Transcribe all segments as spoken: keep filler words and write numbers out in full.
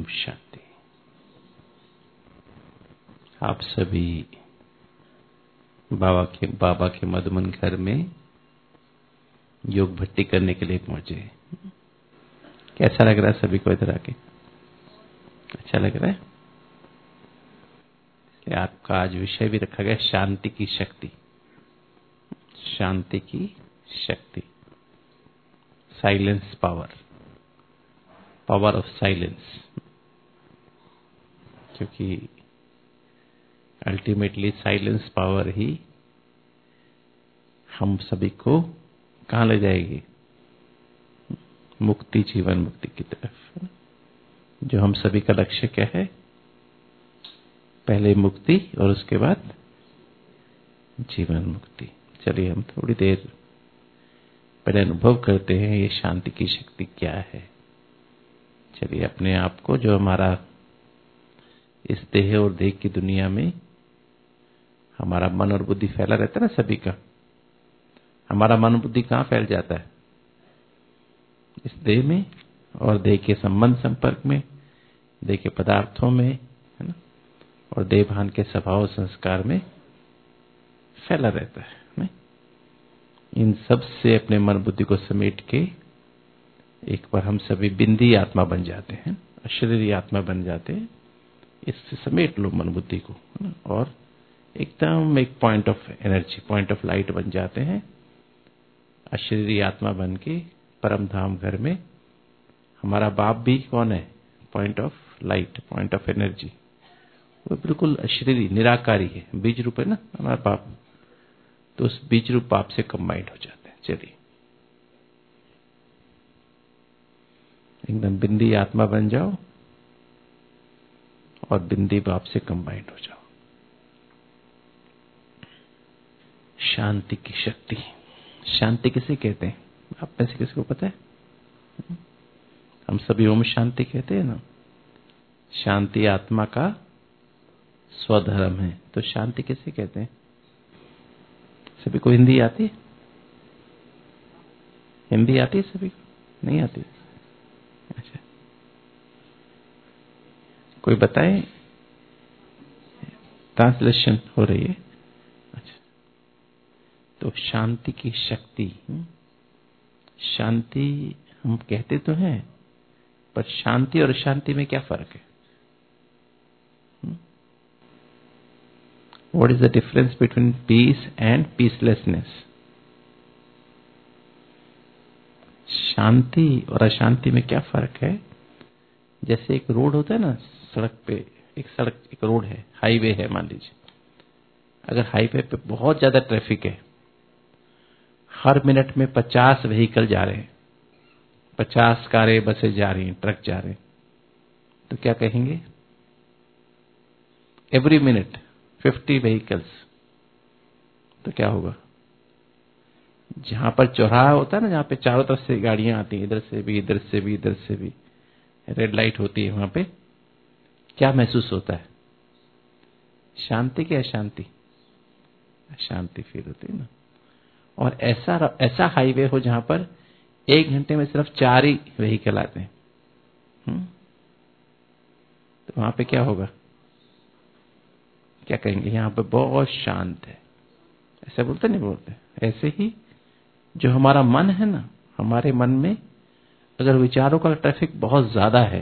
शांति। आप सभी बाबा के बाबा के मधुबन घर में योग भट्टी करने के लिए पहुंचे। कैसा लग रहा है सभी को इधर आके? अच्छा लग रहा है? इसलिए आपका आज विषय भी रखा गया शांति की शक्ति। शांति की शक्ति, silence power, power of silence. क्योंकि अल्टीमेटली साइलेंस पावर ही हम सभी को कहां ले जाएगी? मुक्ति, जीवन मुक्ति की तरफ, जो हम सभी का लक्ष्य क्या है? पहले मुक्ति और उसके बाद जीवन मुक्ति। चलिए हम थोड़ी देर पहले अनुभव करते हैं ये शांति की शक्ति क्या है। चलिए अपने आप को, जो हमारा इस देह और देह की दुनिया में हमारा मन और बुद्धि फैला रहता है ना सभी का, हमारा मन बुद्धि कहाँ फैल जाता है? इस देह में और देह के संबंध संपर्क में, देह के पदार्थों में, है ना, और देह भान के स्वभाव संस्कार में फैला रहता है। नहीं? इन सब से अपने मन बुद्धि को समेट के एक बार हम सभी बिंदी आत्मा बन जाते हैं, अशरीरी आत्मा बन जाते हैं। इससे समेट लो मन बुद्धि को, है ना, और एकदम एक point of energy, point of light बन जाते हैं। अशरीरी आत्मा बन के परम धाम घर में हमारा बाप भी कौन है? Point of light, point of energy. वो बिल्कुल अशरीरी निराकारी है, बीज रूप है ना हमारा बाप। तो उस बीज रूप बाप से कंबाइंड हो जाते हैं। चलिए एकदम बिंदी आत्मा बन जाओ और बिंदी बाप से कंबाइंड हो जाओ। शांति की शक्ति। शांति किसे कहते हैं? आप में से किसी को पता है? हम सभी ओम शांति कहते हैं ना। शांति आत्मा का स्वधर्म है। तो शांति किसे कहते हैं? सभी को हिंदी आती है? हिंदी आती है सभी को? नहीं आती? अच्छा, कोई बताए? ट्रांसलेशन हो रही है। अच्छा, तो शांति की शक्ति। शांति हम कहते तो हैं, पर शांति और अशांति में क्या फर्क है? What is the difference between peace and peacelessness? शांति और अशांति में क्या फर्क है? जैसे एक रोड होता है ना, सड़क पे एक सड़क एक रोड है, हाईवे है मान लीजिए। अगर हाईवे पे बहुत ज्यादा ट्रैफिक है, हर मिनट में पचास व्हीकल जा रहे हैं, पचास कारें बसें जा रही हैं, ट्रक जा रहे हैं, तो क्या कहेंगे? Every minute fifty vehicles. तो क्या होगा? जहां पर चौराहा होता है ना, जहां पे चारों तरफ से गाड़ियां आती हैं, इधर से भी इधर से भी इधर से भी, रेड लाइट होती है, वहां पे क्या महसूस होता है? शांति की अशांति? अशांति फील होती है ना। और ऐसा ऐसा हाईवे हो जहां पर एक घंटे में सिर्फ चार ही व्हीकल आते हैं, हुँ? तो वहां पे क्या होगा? क्या कहेंगे? यहां पे बहुत शांत है। ऐसा बोलते नहीं बोलते? ऐसे ही जो हमारा मन है ना, हमारे मन में अगर विचारों का ट्रैफिक बहुत ज्यादा है,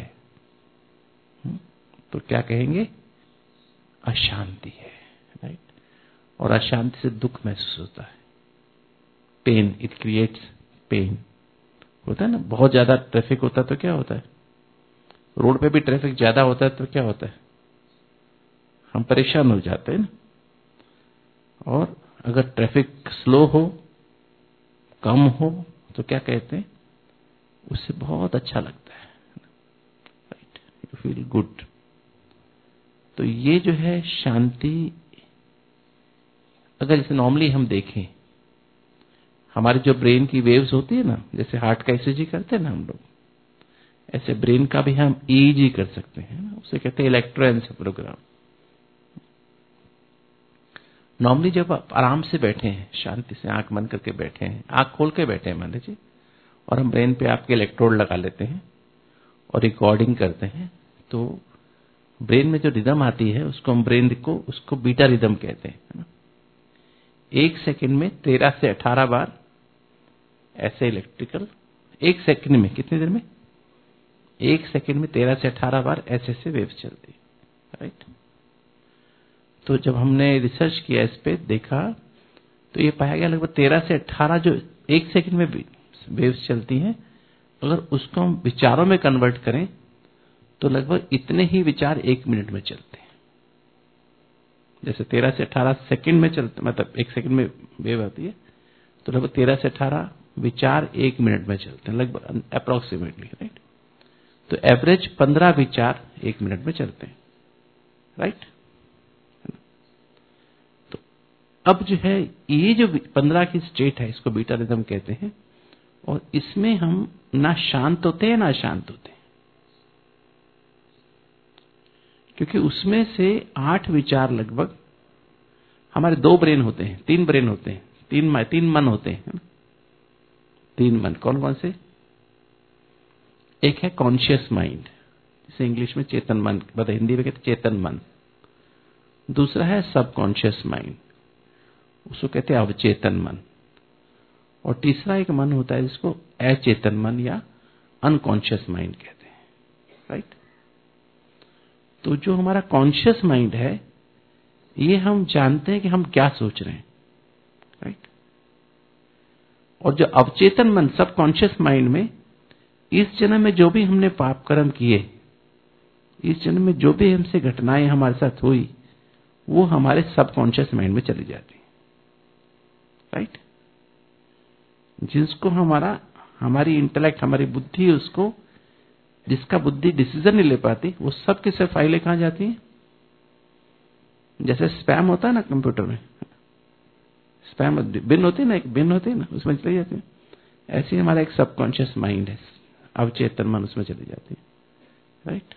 तो क्या कहेंगे? अशांति है। राइट? और अशांति से दुख महसूस होता है, पेन, इट क्रिएट्स पेन। होता है ना, बहुत ज्यादा ट्रैफिक होता है तो क्या होता है? रोड पे भी ट्रैफिक ज्यादा होता है तो क्या होता है? हम परेशान हो जाते हैं ना। और अगर ट्रैफिक स्लो हो, कम हो, तो क्या कहते हैं? उससे बहुत अच्छा लगता है। राइट? You feel good. तो ये जो है शांति, अगर जैसे नॉर्मली हम देखें, हमारी जो ब्रेन की वेव्स होती है ना, जैसे हार्ट का ईसीजी करते हैं ना हम लोग, ऐसे ब्रेन का भी हम ईईजी कर सकते हैं ना। उसे कहते हैं इलेक्ट्रोएन्सेफेलोग्राम। नॉर्मली जब आप आराम से बैठे हैं, शांति से आंख बंद करके बैठे हैं, आंख खोल के बैठे हैं मान लीजिए, और हम ब्रेन पे आपके इलेक्ट्रोड लगा लेते हैं और रिकॉर्डिंग करते हैं, तो ब्रेन में जो रिदम आती है उसको हम ब्रेन को उसको बीटा रिदम कहते हैं, है ना। एक सेकंड में तेरह से अठारह बार ऐसे इलेक्ट्रिकल, एक सेकंड में कितनी देर में, एक सेकंड में तेरह से अठारह बार ऐसे ऐसे वेव्स चलती है, राइट। तो जब हमने रिसर्च किया इस पे देखा तो ये पाया गया लगभग तेरह से अठारह जो एक सेकंड में वेव्स चलती हैं, अगर उसको हम विचारों में कन्वर्ट करें तो लगभग इतने ही विचार एक मिनट में चलते हैं। जैसे तेरह से अठारह सेकंड में चलते, मतलब एक सेकंड में वेव आती है, तो लगभग तेरह से अठारह विचार एक मिनट में चलते हैं, लगभग अप्रोक्सीमेटली, राइट। तो एवरेज पंद्रह विचार एक मिनट में चलते हैं, राइट। तो अब जो है ये जो पंद्रह की स्टेट है इसको बीटा रिदम कहते हैं, और इसमें हम ना शांत होते हैं ना अशांत होते हैं, क्योंकि उसमें से आठ विचार लगभग, हमारे दो ब्रेन होते हैं, तीन ब्रेन होते हैं, तीन तीन मन होते हैं, तीन मन। कौन कौन से? एक है कॉन्शियस माइंड, जिसे इंग्लिश में चेतन मन, मतलब हिंदी में कहते चेतन मन। दूसरा है सबकॉन्शियस माइंड, उसको कहते हैं अवचेतन मन। और तीसरा एक मन होता है जिसको अचेतन मन या अनकॉन्शियस माइंड कहते हैं, राइट। तो जो हमारा कॉन्शियस माइंड है, ये हम जानते हैं कि हम क्या सोच रहे हैं, राइट। और जो अवचेतन मन, सबकॉन्शियस माइंड में, इस जन्म में जो भी हमने पाप कर्म किए, इस जन्म में जो भी हमसे घटनाएं हमारे साथ हुई, वो हमारे सबकॉन्शियस माइंड में चली जाती, राइट। जिसको हमारा हमारी इंटेलेक्ट, हमारी बुद्धि, उसको जिसका बुद्धि डिसीजन नहीं ले पाती, वो सब की सब फाइलें कहां जाती हैं? जैसे स्पैम होता है ना कंप्यूटर में, स्पैम बिन होती है ना, एक बिन होती है ना, उसमें चली जाती है। ऐसे ही हमारा एक सबकॉन्शियस माइंड है, अवचेतन मन, उसमें चली जाती है, राइट।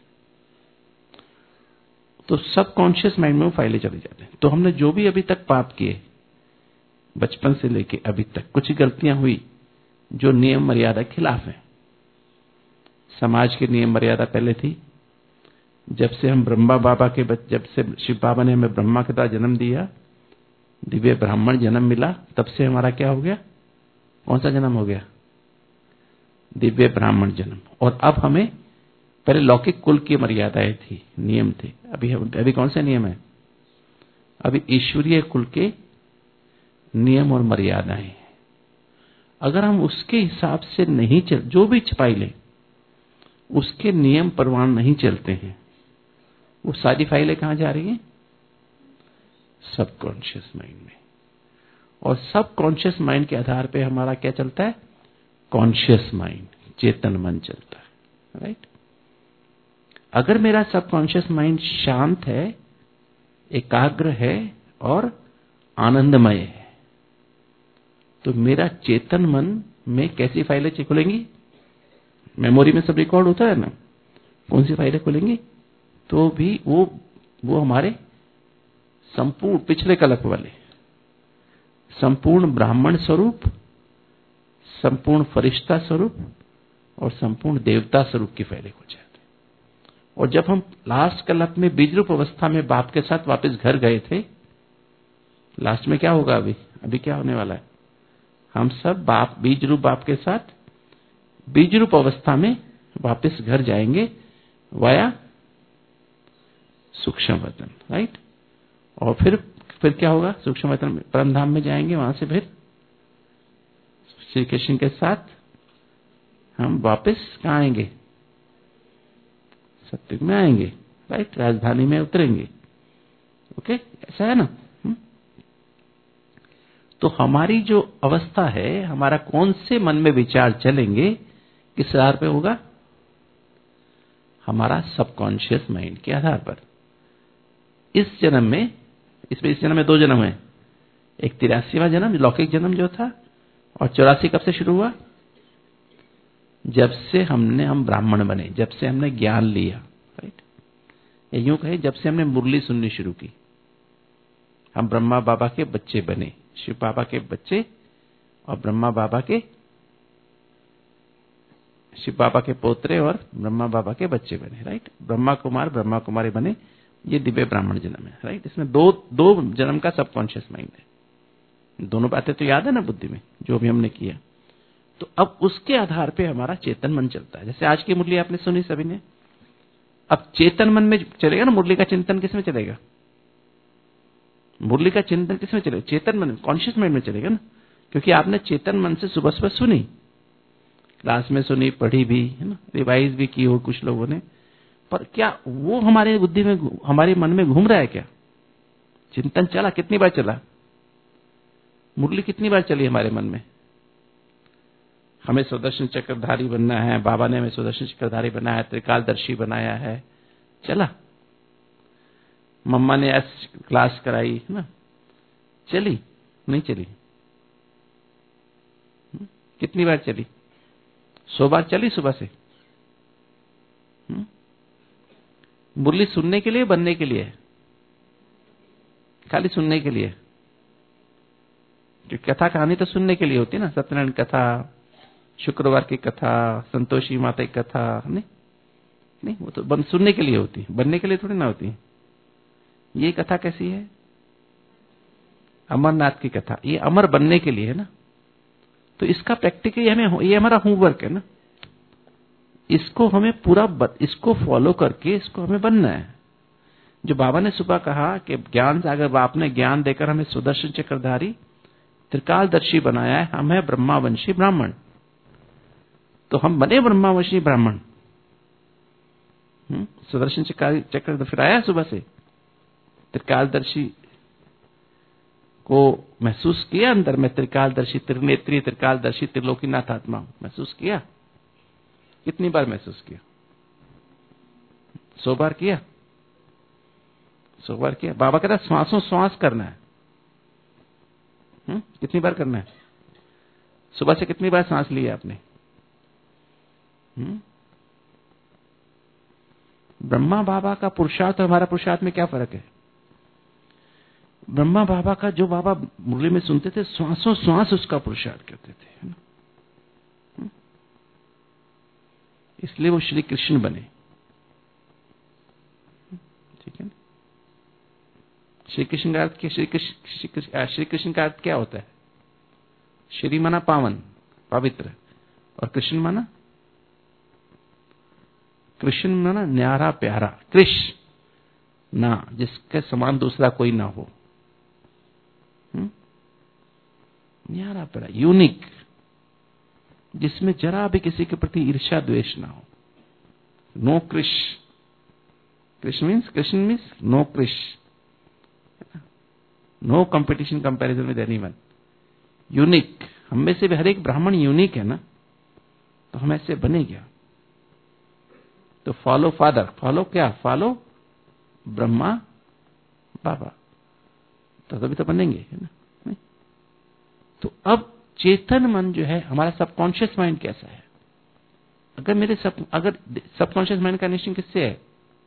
तो सबकॉन्शियस माइंड में वो फाइलें चली जाती हैं। तो हमने जो भी अभी तक पाप किए, बचपन से लेके अभी तक कुछ गलतियां हुई जो नियम मर्यादा के खिलाफ है। समाज के नियम मर्यादा पहले थी, जब से हम ब्रह्मा बाबा के, जब से शिव बाबा ने हमें ब्रह्मा के द्वारा जन्म दिया, दिव्य ब्राह्मण जन्म मिला, तब से हमारा क्या हो गया? कौन सा जन्म हो गया? दिव्य ब्राह्मण जन्म। और अब हमें, पहले लौकिक कुल की मर्यादाएं थी, नियम थे, अभी अभी कौन से नियम है? अभी ईश्वरीय कुल के नियम और मर्यादाएं। अगर हम उसके हिसाब से नहीं चल, जो भी छपाई ले, उसके नियम प्रमाण नहीं चलते हैं, वो सारी फाइलें कहां जा रही हैं? सबकॉन्शियस माइंड में। और सबकॉन्शियस माइंड के आधार पे हमारा क्या चलता है? कॉन्शियस माइंड, चेतन मन चलता है, राइट। अगर मेरा सबकॉन्शियस माइंड शांत है, एकाग्र है और आनंदमय है, तो मेरा चेतन मन में कैसी फाइलें खुलेंगी? मेमोरी में सब रिकॉर्ड होता है ना, कौन सी फाइलें खुलेंगी? तो भी वो वो हमारे संपूर्ण पिछले कल्प वाले, संपूर्ण ब्राह्मण स्वरूप, संपूर्ण फरिश्ता स्वरूप और संपूर्ण देवता स्वरूप की फाइलें खुल जाती। और जब हम लास्ट कल्प में बीज रूप अवस्था में बाप के साथ वापस घर गए थे, लास्ट में क्या होगा? अभी अभी क्या होने वाला है? हम सब बाप, बीज रूप बाप के साथ बीज रूप अवस्था में वापस घर जाएंगे, वाया सूक्ष्म वतन, राइट। और फिर फिर क्या होगा? सूक्ष्म वतन में परम धाम में जाएंगे, वहां से फिर श्री कृष्ण के साथ हम वापस कहां आएंगे? सत्युग में आएंगे, राइट, राजधानी में उतरेंगे। ओके, ऐसा है ना। हुँ? तो हमारी जो अवस्था है, हमारा कौन से मन में विचार चलेंगे, किस आधार पे होगा? हमारा सबकॉन्शियस माइंड के आधार पर। इस जन्म में, इसमें इस जन्म में दो जन्म है, एक तिरासीवां जन्म लौकिक जन्म जो था, और चौरासी कब से शुरू हुआ? जब से हमने हम ब्राह्मण बने, जब से हमने ज्ञान लिया, राइट। या यूं कहें, जब से हमने मुरली सुननी शुरू की, हम ब्रह्मा बाबा के बच्चे बने, शिव बाबा के बच्चे और ब्रह्मा बाबा के शिव बाबा के पोतरे और ब्रह्मा बाबा के बच्चे बने, राइट। ब्रह्मा कुमार ब्रह्मा कुमारी बने, ये दिव्य ब्राह्मण जन्म है, राइट। इसमें दो दो जन्म का सबकॉन्शियस माइंड है। दोनों बातें तो याद है ना बुद्धि में, जो भी हमने किया। तो अब उसके आधार पे हमारा चेतन मन चलता है। जैसे आज की मुरली आपने सुनी सभी ने, अब चेतन मन में चलेगा ना। मुरली का चिंतन किसमें चलेगा? मुरली का चिंतन किसमें चलेगा? चेतन मन, कॉन्शियस माइंड में चलेगा ना, क्योंकि आपने चेतन मन से सुबह सुबह सुनी, क्लास में सुनी, पढ़ी भी है ना, रिवाइज भी की हो कुछ लोगों ने, पर क्या वो हमारे बुद्धि में, हमारे मन में घूम रहा है क्या? चिंतन चला, कितनी बार चला? मुरली कितनी बार चली हमारे मन में? हमें सुदर्शन चक्रधारी बनना है, बाबा ने हमें सुदर्शन चक्रधारी बनाया है, त्रिकालदर्शी बनाया है, चला। मम्मा ने एस क्लास कराई है ना, चली? नहीं चली। कितनी बार चली? सौ बार चली सुबह से। मुरली सुनने के लिए, बनने के लिए? खाली सुनने के लिए। कथा कहानी तो सुनने के लिए होती है ना, सत्यनारायण कथा, शुक्रवार की कथा, संतोषी माता की कथा, नहीं नहीं, वो तो बन सुनने के लिए होती है, बनने के लिए थोड़ी ना होती है। ये कथा कैसी है? अमरनाथ की कथा, ये अमर बनने के लिए है ना। तो इसका प्रैक्टिकली हमें, ये हमारा होमवर्क है ना, इसको हमें पूरा, इसको फॉलो करके इसको हमें बनना है। जो बाबा ने सुबह कहा कि ज्ञान सागर बाप ने ज्ञान देकर हमें सुदर्शन चक्रधारी त्रिकालदर्शी बनाया है, हम है ब्रह्मावंशी ब्राह्मण। तो हम बने ब्रह्मावंशी ब्राह्मण। सुदर्शन चक्र फिर आया सुबह से, त्रिकालदर्शी को महसूस किया अंदर में, त्रिकालदर्शी, त्रिनेत्री, त्रिकालदर्शी, त्रिलोकीनाथ आत्मा महसूस किया। कितनी बार महसूस किया? सौ बार किया? सौ बार किया। बाबा कहता है श्वासों श्वास करना है। हुँ? कितनी बार करना है? सुबह से कितनी बार सांस लिया आपने? हुँ? ब्रह्मा बाबा का पुरुषार्थ और हमारा पुरुषार्थ में क्या फर्क है? ब्रह्मा बाबा का, जो बाबा मुरली में सुनते थे, श्वासों श्वास उसका पुरुषार्थ करते थे, है ना? इसलिए वो श्री कृष्ण बने। ठीक है। श्री कृष्ण का अर्थ क्या? श्री कृष्ण, श्री कृष्ण का अर्थ क्या होता है? श्री माना पावन, पवित्र, और कृष्ण माना, कृष्ण माना न्यारा प्यारा, कृष्ण ना, जिसके समान दूसरा कोई ना हो। न्यारा प्यारा, यूनिक, जिसमें जरा भी किसी के प्रति ईर्ष्या द्वेष ना हो। नो कृष, Krishna means, Krishna means no कृष, no competition comparison with anyone, unique. हम में से भी हर एक ब्राह्मण यूनिक है ना, तो हम ऐसे बने क्या? तो फॉलो फादर, फॉलो क्या? फॉलो ब्रह्मा बाबा, तो तभी तो बनेंगे, है ना? नहीं? तो अब चेतन मन जो है, हमारा सबकॉन्शियस माइंड कैसा है? अगर मेरे सब, अगर सबकॉन्शियस माइंड का निश्चय किससे है?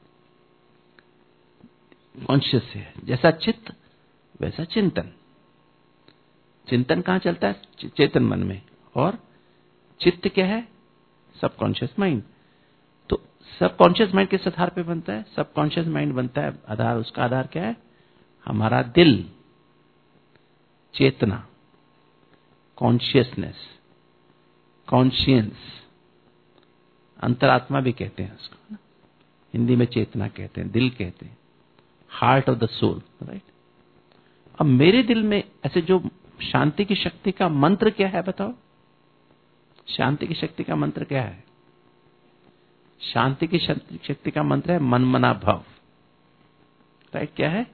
कॉन्शियस से है। जैसा चित्त वैसा चिंतन। चिंतन कहां चलता है? चेतन मन में। और चित्त क्या है? Subconscious mind. तो सबकॉन्शियस माइंड किस आधार पे बनता है? सबकॉन्शियस माइंड बनता है, आधार, उसका आधार क्या है? हमारा दिल, चेतना, कॉन्शियसनेस, कॉन्शियंस, अंतरात्मा भी कहते हैं उसको, हिंदी में चेतना कहते हैं, दिल कहते हैं, heart of the soul, right. अब मेरे दिल में ऐसे जो शांति की शक्ति का मंत्र क्या है बताओ? शांति की शक्ति का मंत्र क्या है? शांति की शक्ति का मंत्र है मनमना भव, राइट। क्या है?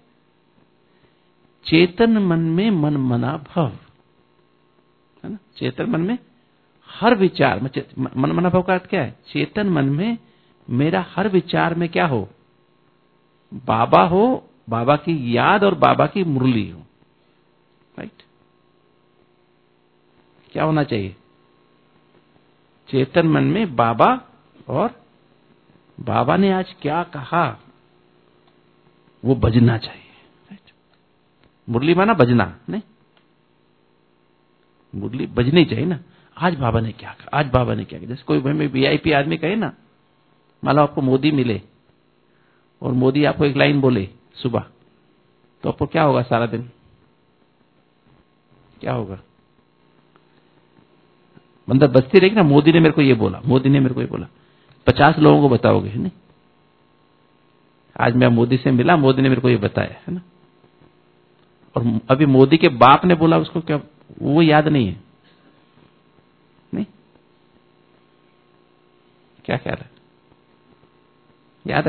चेतन मन में मनमना भव, है ना? चेतन मन में हर विचार, मनमना भव का अर्थ क्या है? चेतन मन में मेरा हर विचार में क्या हो? बाबा हो, बाबा की याद और बाबा की मुरली हो, राइट। क्या होना चाहिए? चेतन मन में बाबा, और बाबा ने आज क्या कहा वो बजना चाहिए, राइट। मुरली माना बजना, नहीं, मुरली बजनी चाहिए ना। आज बाबा ने क्या कहा, आज बाबा ने क्या कहा। जैसे कोई हमें वीआईपी आदमी कहे ना, मान लो आपको मोदी मिले और मोदी आपको एक लाइन बोले सुबह, तो आपको क्या होगा सारा दिन, क्या होगा? मतलब बचती रहेगी ना, मोदी ने मेरे को ये बोला, मोदी ने मेरे को ये बोला, पचास लोगों को बताओगे, है ना? आज मैं मोदी से मिला, मोदी ने मेरे को ये बताया, है ना? और अभी मोदी के बाप ने बोला, उसको क्या वो याद नहीं है? नहीं, क्या ख्याल है, याद है?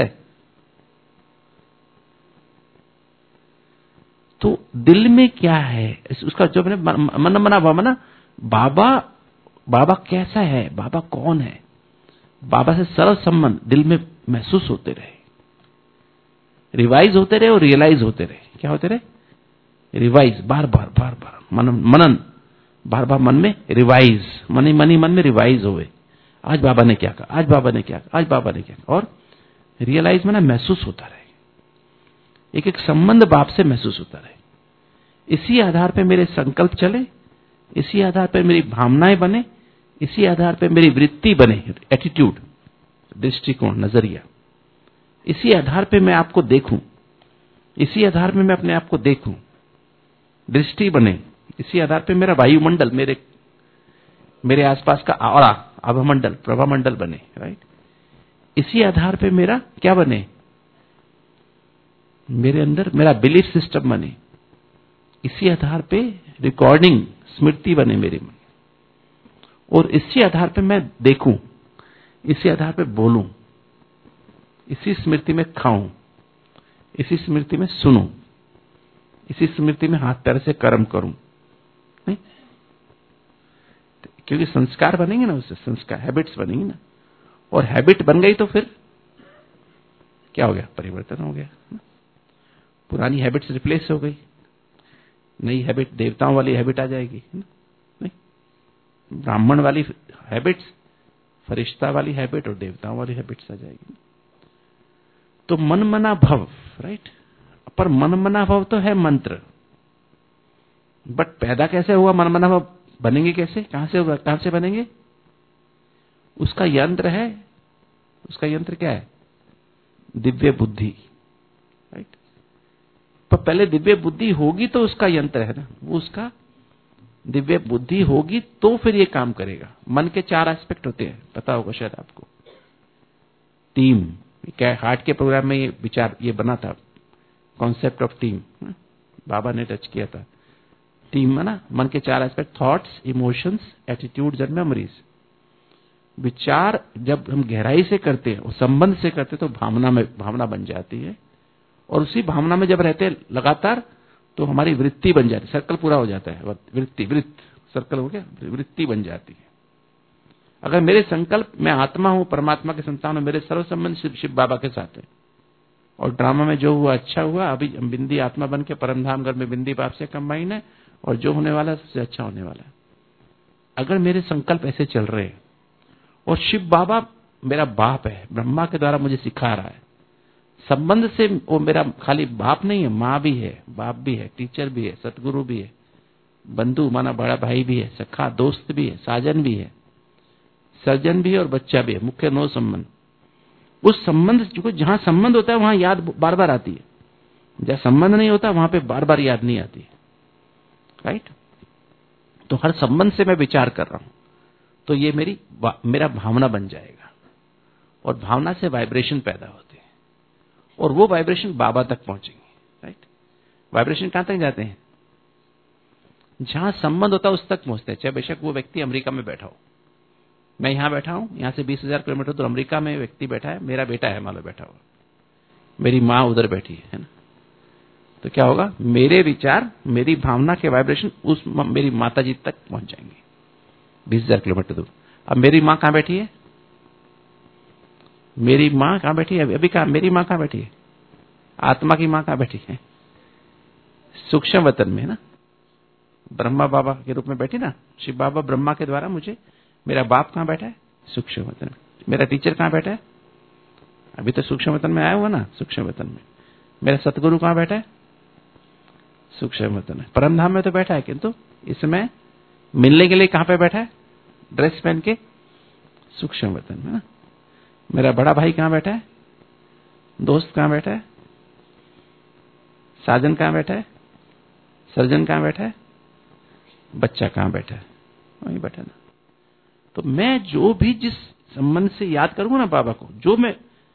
तो दिल में क्या है उसका जो मैंने मन मना भाव ना, बाबा बाबा कैसा है, बाबा कौन है, बाबा से सरल संबंध दिल में महसूस होते रहे, रिवाइज होते रहे और रियलाइज होते रहे। क्या होते रहे? रिवाइज, बार बार बार बार मनन मनन बार बार मन में रिवाइज, मनी मनी मन में रिवाइज होवे, आज बाबा ने क्या कहा, आज बाबा ने क्या कहा, आज बाबा ने क्या कहा, और रियलाइज में ना महसूस होता रहे, एक एक संबंध बाप से महसूस होता रहे। इसी आधार पे मेरे संकल्प चले, इसी आधार पे मेरी भावनाएं बने, इसी आधार पे मेरी वृत्ति बने, एटीट्यूड, दृष्टिकोण, नजरिया, इसी आधार पे मैं आपको देखूं, इसी आधार पे मैं अपने आप को देखूं, दृष्टि बने, इसी आधार पे मेरा वायुमंडल, मेरे मेरे आसपास का ऑरा, आभामंडल, प्रभामंडल बने, राइट? इसी आधार पे मेरा क्या बने, मेरे अंदर मेरा बिलीफ सिस्टम बने, इसी आधार पे रिकॉर्डिंग, स्मृति बने मेरे में, और इसी आधार पे मैं देखूं, इसी आधार पे बोलूं, इसी स्मृति में खाऊं, इसी स्मृति में सुनूं, इसी स्मृति में हाथ पैर से कर्म करूं, नहीं? क्योंकि संस्कार बनेंगे ना, उससे संस्कार, हैबिट्स बनेंगी ना, और हैबिट बन गई तो फिर क्या हो गया, परिवर्तन हो गया। पुरानी हैबिट्स रिप्लेस हो गई, नई हैबिट, देवताओं वाली हैबिट आ जाएगी, है ना? नहीं, ब्राह्मण वाली हैबिट्स, फरिश्ता वाली हैबिट और देवताओं वाली हैबिट्स आ जाएगी। तो मन मना भव, राइट? पर मन मना भव तो है मंत्र, बट पैदा कैसे हुआ मन मना भव, बनेंगे कैसे, कहां से होगा, कहां से बनेंगे? उसका यंत्र है, उसका यंत्र क्या है? दिव्य बुद्धि, राइट? पर पहले दिव्य बुद्धि होगी तो उसका यंत्र है ना, वो उसका दिव्य बुद्धि होगी तो फिर ये काम करेगा। मन के चार एस्पेक्ट होते हैं, पता होगा शायद आपको। टीम, क्या हार्ट के प्रोग्राम में ये विचार ये बना था, कॉन्सेप्ट ऑफ टीम, बाबा ने टच किया था। टीम है ना, मन के चार aspect, thoughts, emotions, attitudes and memories. विचार जब हम गहराई से करते हैं और संबंध से करते हैं तो भावना में भावना बन जाती है, और उसी भावना में जब रहते हैं लगातार तो हमारी वृत्ति बन जाती है, सर्कल पूरा हो जाता है, वृत्ति, वृत्त सर्कल हो गया, वृत्ति बन जाती है। अगर मेरे संकल्प, मैं आत्मा हूं, परमात्मा के संतान हूं, मेरे सर्व संबंध शिव शिव बाबा के साथ है, और ड्रामा में जो हुआ अच्छा हुआ, अभी बिंदी आत्मा बन के परमधाम घर में बिंदी बाप से कंबाइन है, और जो होने वाला है सबसे अच्छा होने वाला है। अगर मेरे संकल्प ऐसे चल रहे हैं, और शिव बाबा मेरा बाप है, ब्रह्मा के द्वारा मुझे सिखा रहा है, संबंध से वो मेरा खाली बाप नहीं है, माँ भी है, बाप भी है, टीचर भी है, सतगुरु भी है, बंधु माना बड़ा भाई भी है, सखा दोस्त भी है, साजन भी है, सर्जन भी है और बच्चा भी है, मुख्य नौ संबंध। उस संबंध जो जहां संबंध होता है वहां याद बार बार आती है, जहां संबंध नहीं होता वहां पे बार बार याद नहीं आती, राइट? तो हर संबंध से मैं विचार कर रहा हूं तो ये मेरी मेरा भावना बन जाएगा, और भावना से वाइब्रेशन पैदा होते हैं, और वो वाइब्रेशन बाबा तक पहुंचेंगे, राइट? वाइब्रेशन कहां तक जाते हैं? जहां संबंध होता है उस तक पहुंचते हैं, चाहे बेशक वो व्यक्ति अमेरिका में बैठा हो, मैं यहां बैठा हूं, यहां से बीस हजार किलोमीटर दूर अमेरिका में व्यक्ति बैठा है, मेरा बेटा है मान लो बैठा हुआ, मेरी माँ उधर बैठी है, है ना? तो क्या होगा, मेरे विचार, मेरी भावना के वाइब्रेशन उस मेरी माता जी तक पहुंच जाएंगे बीस हजार किलोमीटर दूर। अब मेरी माँ कहां बैठी है? मेरी माँ कहां बैठी है? अभी कहा मेरी माँ कहां बैठी है? आत्मा की माँ कहां बैठी है? सूक्ष्म वतन में, ना? ब्रह्मा बाबा के रूप में बैठी ना, शिव बाबा ब्रह्मा के द्वारा मुझे, मेरा बाप कहां बैठा है? सूक्ष्म वतन में। मेरा टीचर कहां बैठा है? अभी तो सूक्ष्म वतन में आया हुआ ना, सूक्ष्म वतन में। मेरा सतगुरु कहां बैठा है? सूक्ष्म वतन में। परमधाम में तो बैठा है, किंतु इसमें मिलने के लिए कहां पे बैठा है? ड्रेस पहन के सूक्ष्म वतन है ना। मेरा बड़ा भाई कहाँ बैठा है, दोस्त कहाँ बैठा है, साजन कहाँ बैठा है, सर्जन कहाँ बैठा है, बच्चा कहाँ बैठा है, वहीं बैठा ना। तो मैं जो भी जिस संबंध से याद करूंगा ना बाबा को, जो मैं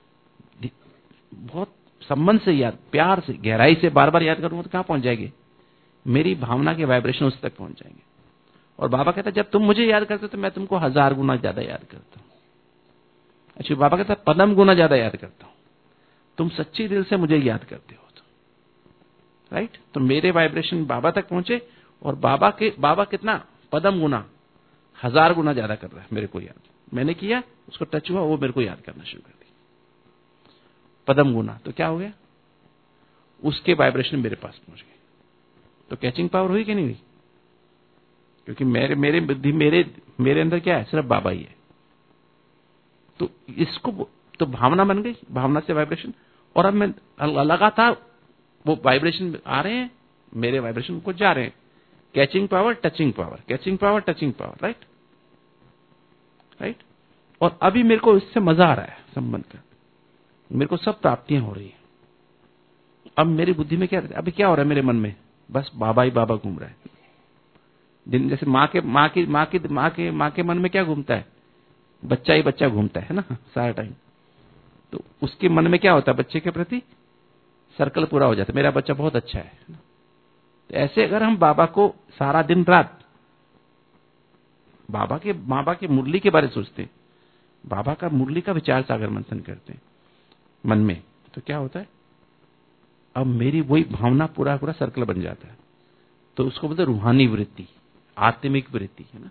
बहुत संबंध से याद, प्यार से, गहराई से बार बार याद करूंगा तो कहां पहुंच जाएगी, मेरी भावना के वाइब्रेशन उस तक पहुंच जाएंगे। और बाबा कहता है जब तुम मुझे याद करते हो तो मैं तुमको हजार गुना ज्यादा याद करता हूं। अच्छा, बाबा कहता है पदम गुना ज्यादा याद करता हूं, तुम सच्ची दिल से मुझे याद करते हो तो, राइट। तो मेरे वाइब्रेशन बाबा तक पहुंचे और बाबा के बाबा कितना पदम गुना, हजार गुना ज्यादा कर रहा है मेरे को याद। मैंने किया, उसको टच हुआ, वो मेरे को याद करना शुरू कर दिया, पदम गुना। तो क्या हो गया, उसके वाइब्रेशन मेरे पास पहुंच गए। तो कैचिंग पावर हुई कि नहीं हुई? क्योंकि मेरे मेरे बुद्धि मेरे मेरे अंदर क्या है, सिर्फ बाबा ही है। तो इसको तो भावना बन गई, भावना से वाइब्रेशन। और अब मैं लगातार वो वाइब्रेशन आ रहे हैं, मेरे वाइब्रेशन को जा रहे हैं। Catching power, touching power, catching power, touching power, right right. और अभी मेरे को इससे मजा आ रहा है संबंध का, मेरे को सब प्राप्तियां हो रही है। अब मेरी बुद्धि में क्या, अभी क्या हो रहा है मेरे मन में, बस बाबा ही बाबा घूम रहा है। दिन जैसे माँ के माँ की माँ की माँ के माँ के मन में क्या घूमता है, बच्चा ही बच्चा घूमता है ना सारा टाइम। तो उसके मन में क्या होता है, बच्चे के प्रति सर्कल पूरा हो जाता है, मेरा बच्चा बहुत अच्छा है। तो ऐसे अगर हम बाबा को सारा दिन रात बाबा के बाबा के मुरली के बारे में सोचते, बाबा का मुरली का विचार सागर मंथन करते मन में, तो क्या होता है, अब मेरी वही भावना पूरा पूरा सर्कल बन जाता है। तो उसको बोलते रूहानी वृत्ति, आत्मिक वृत्ति है ना।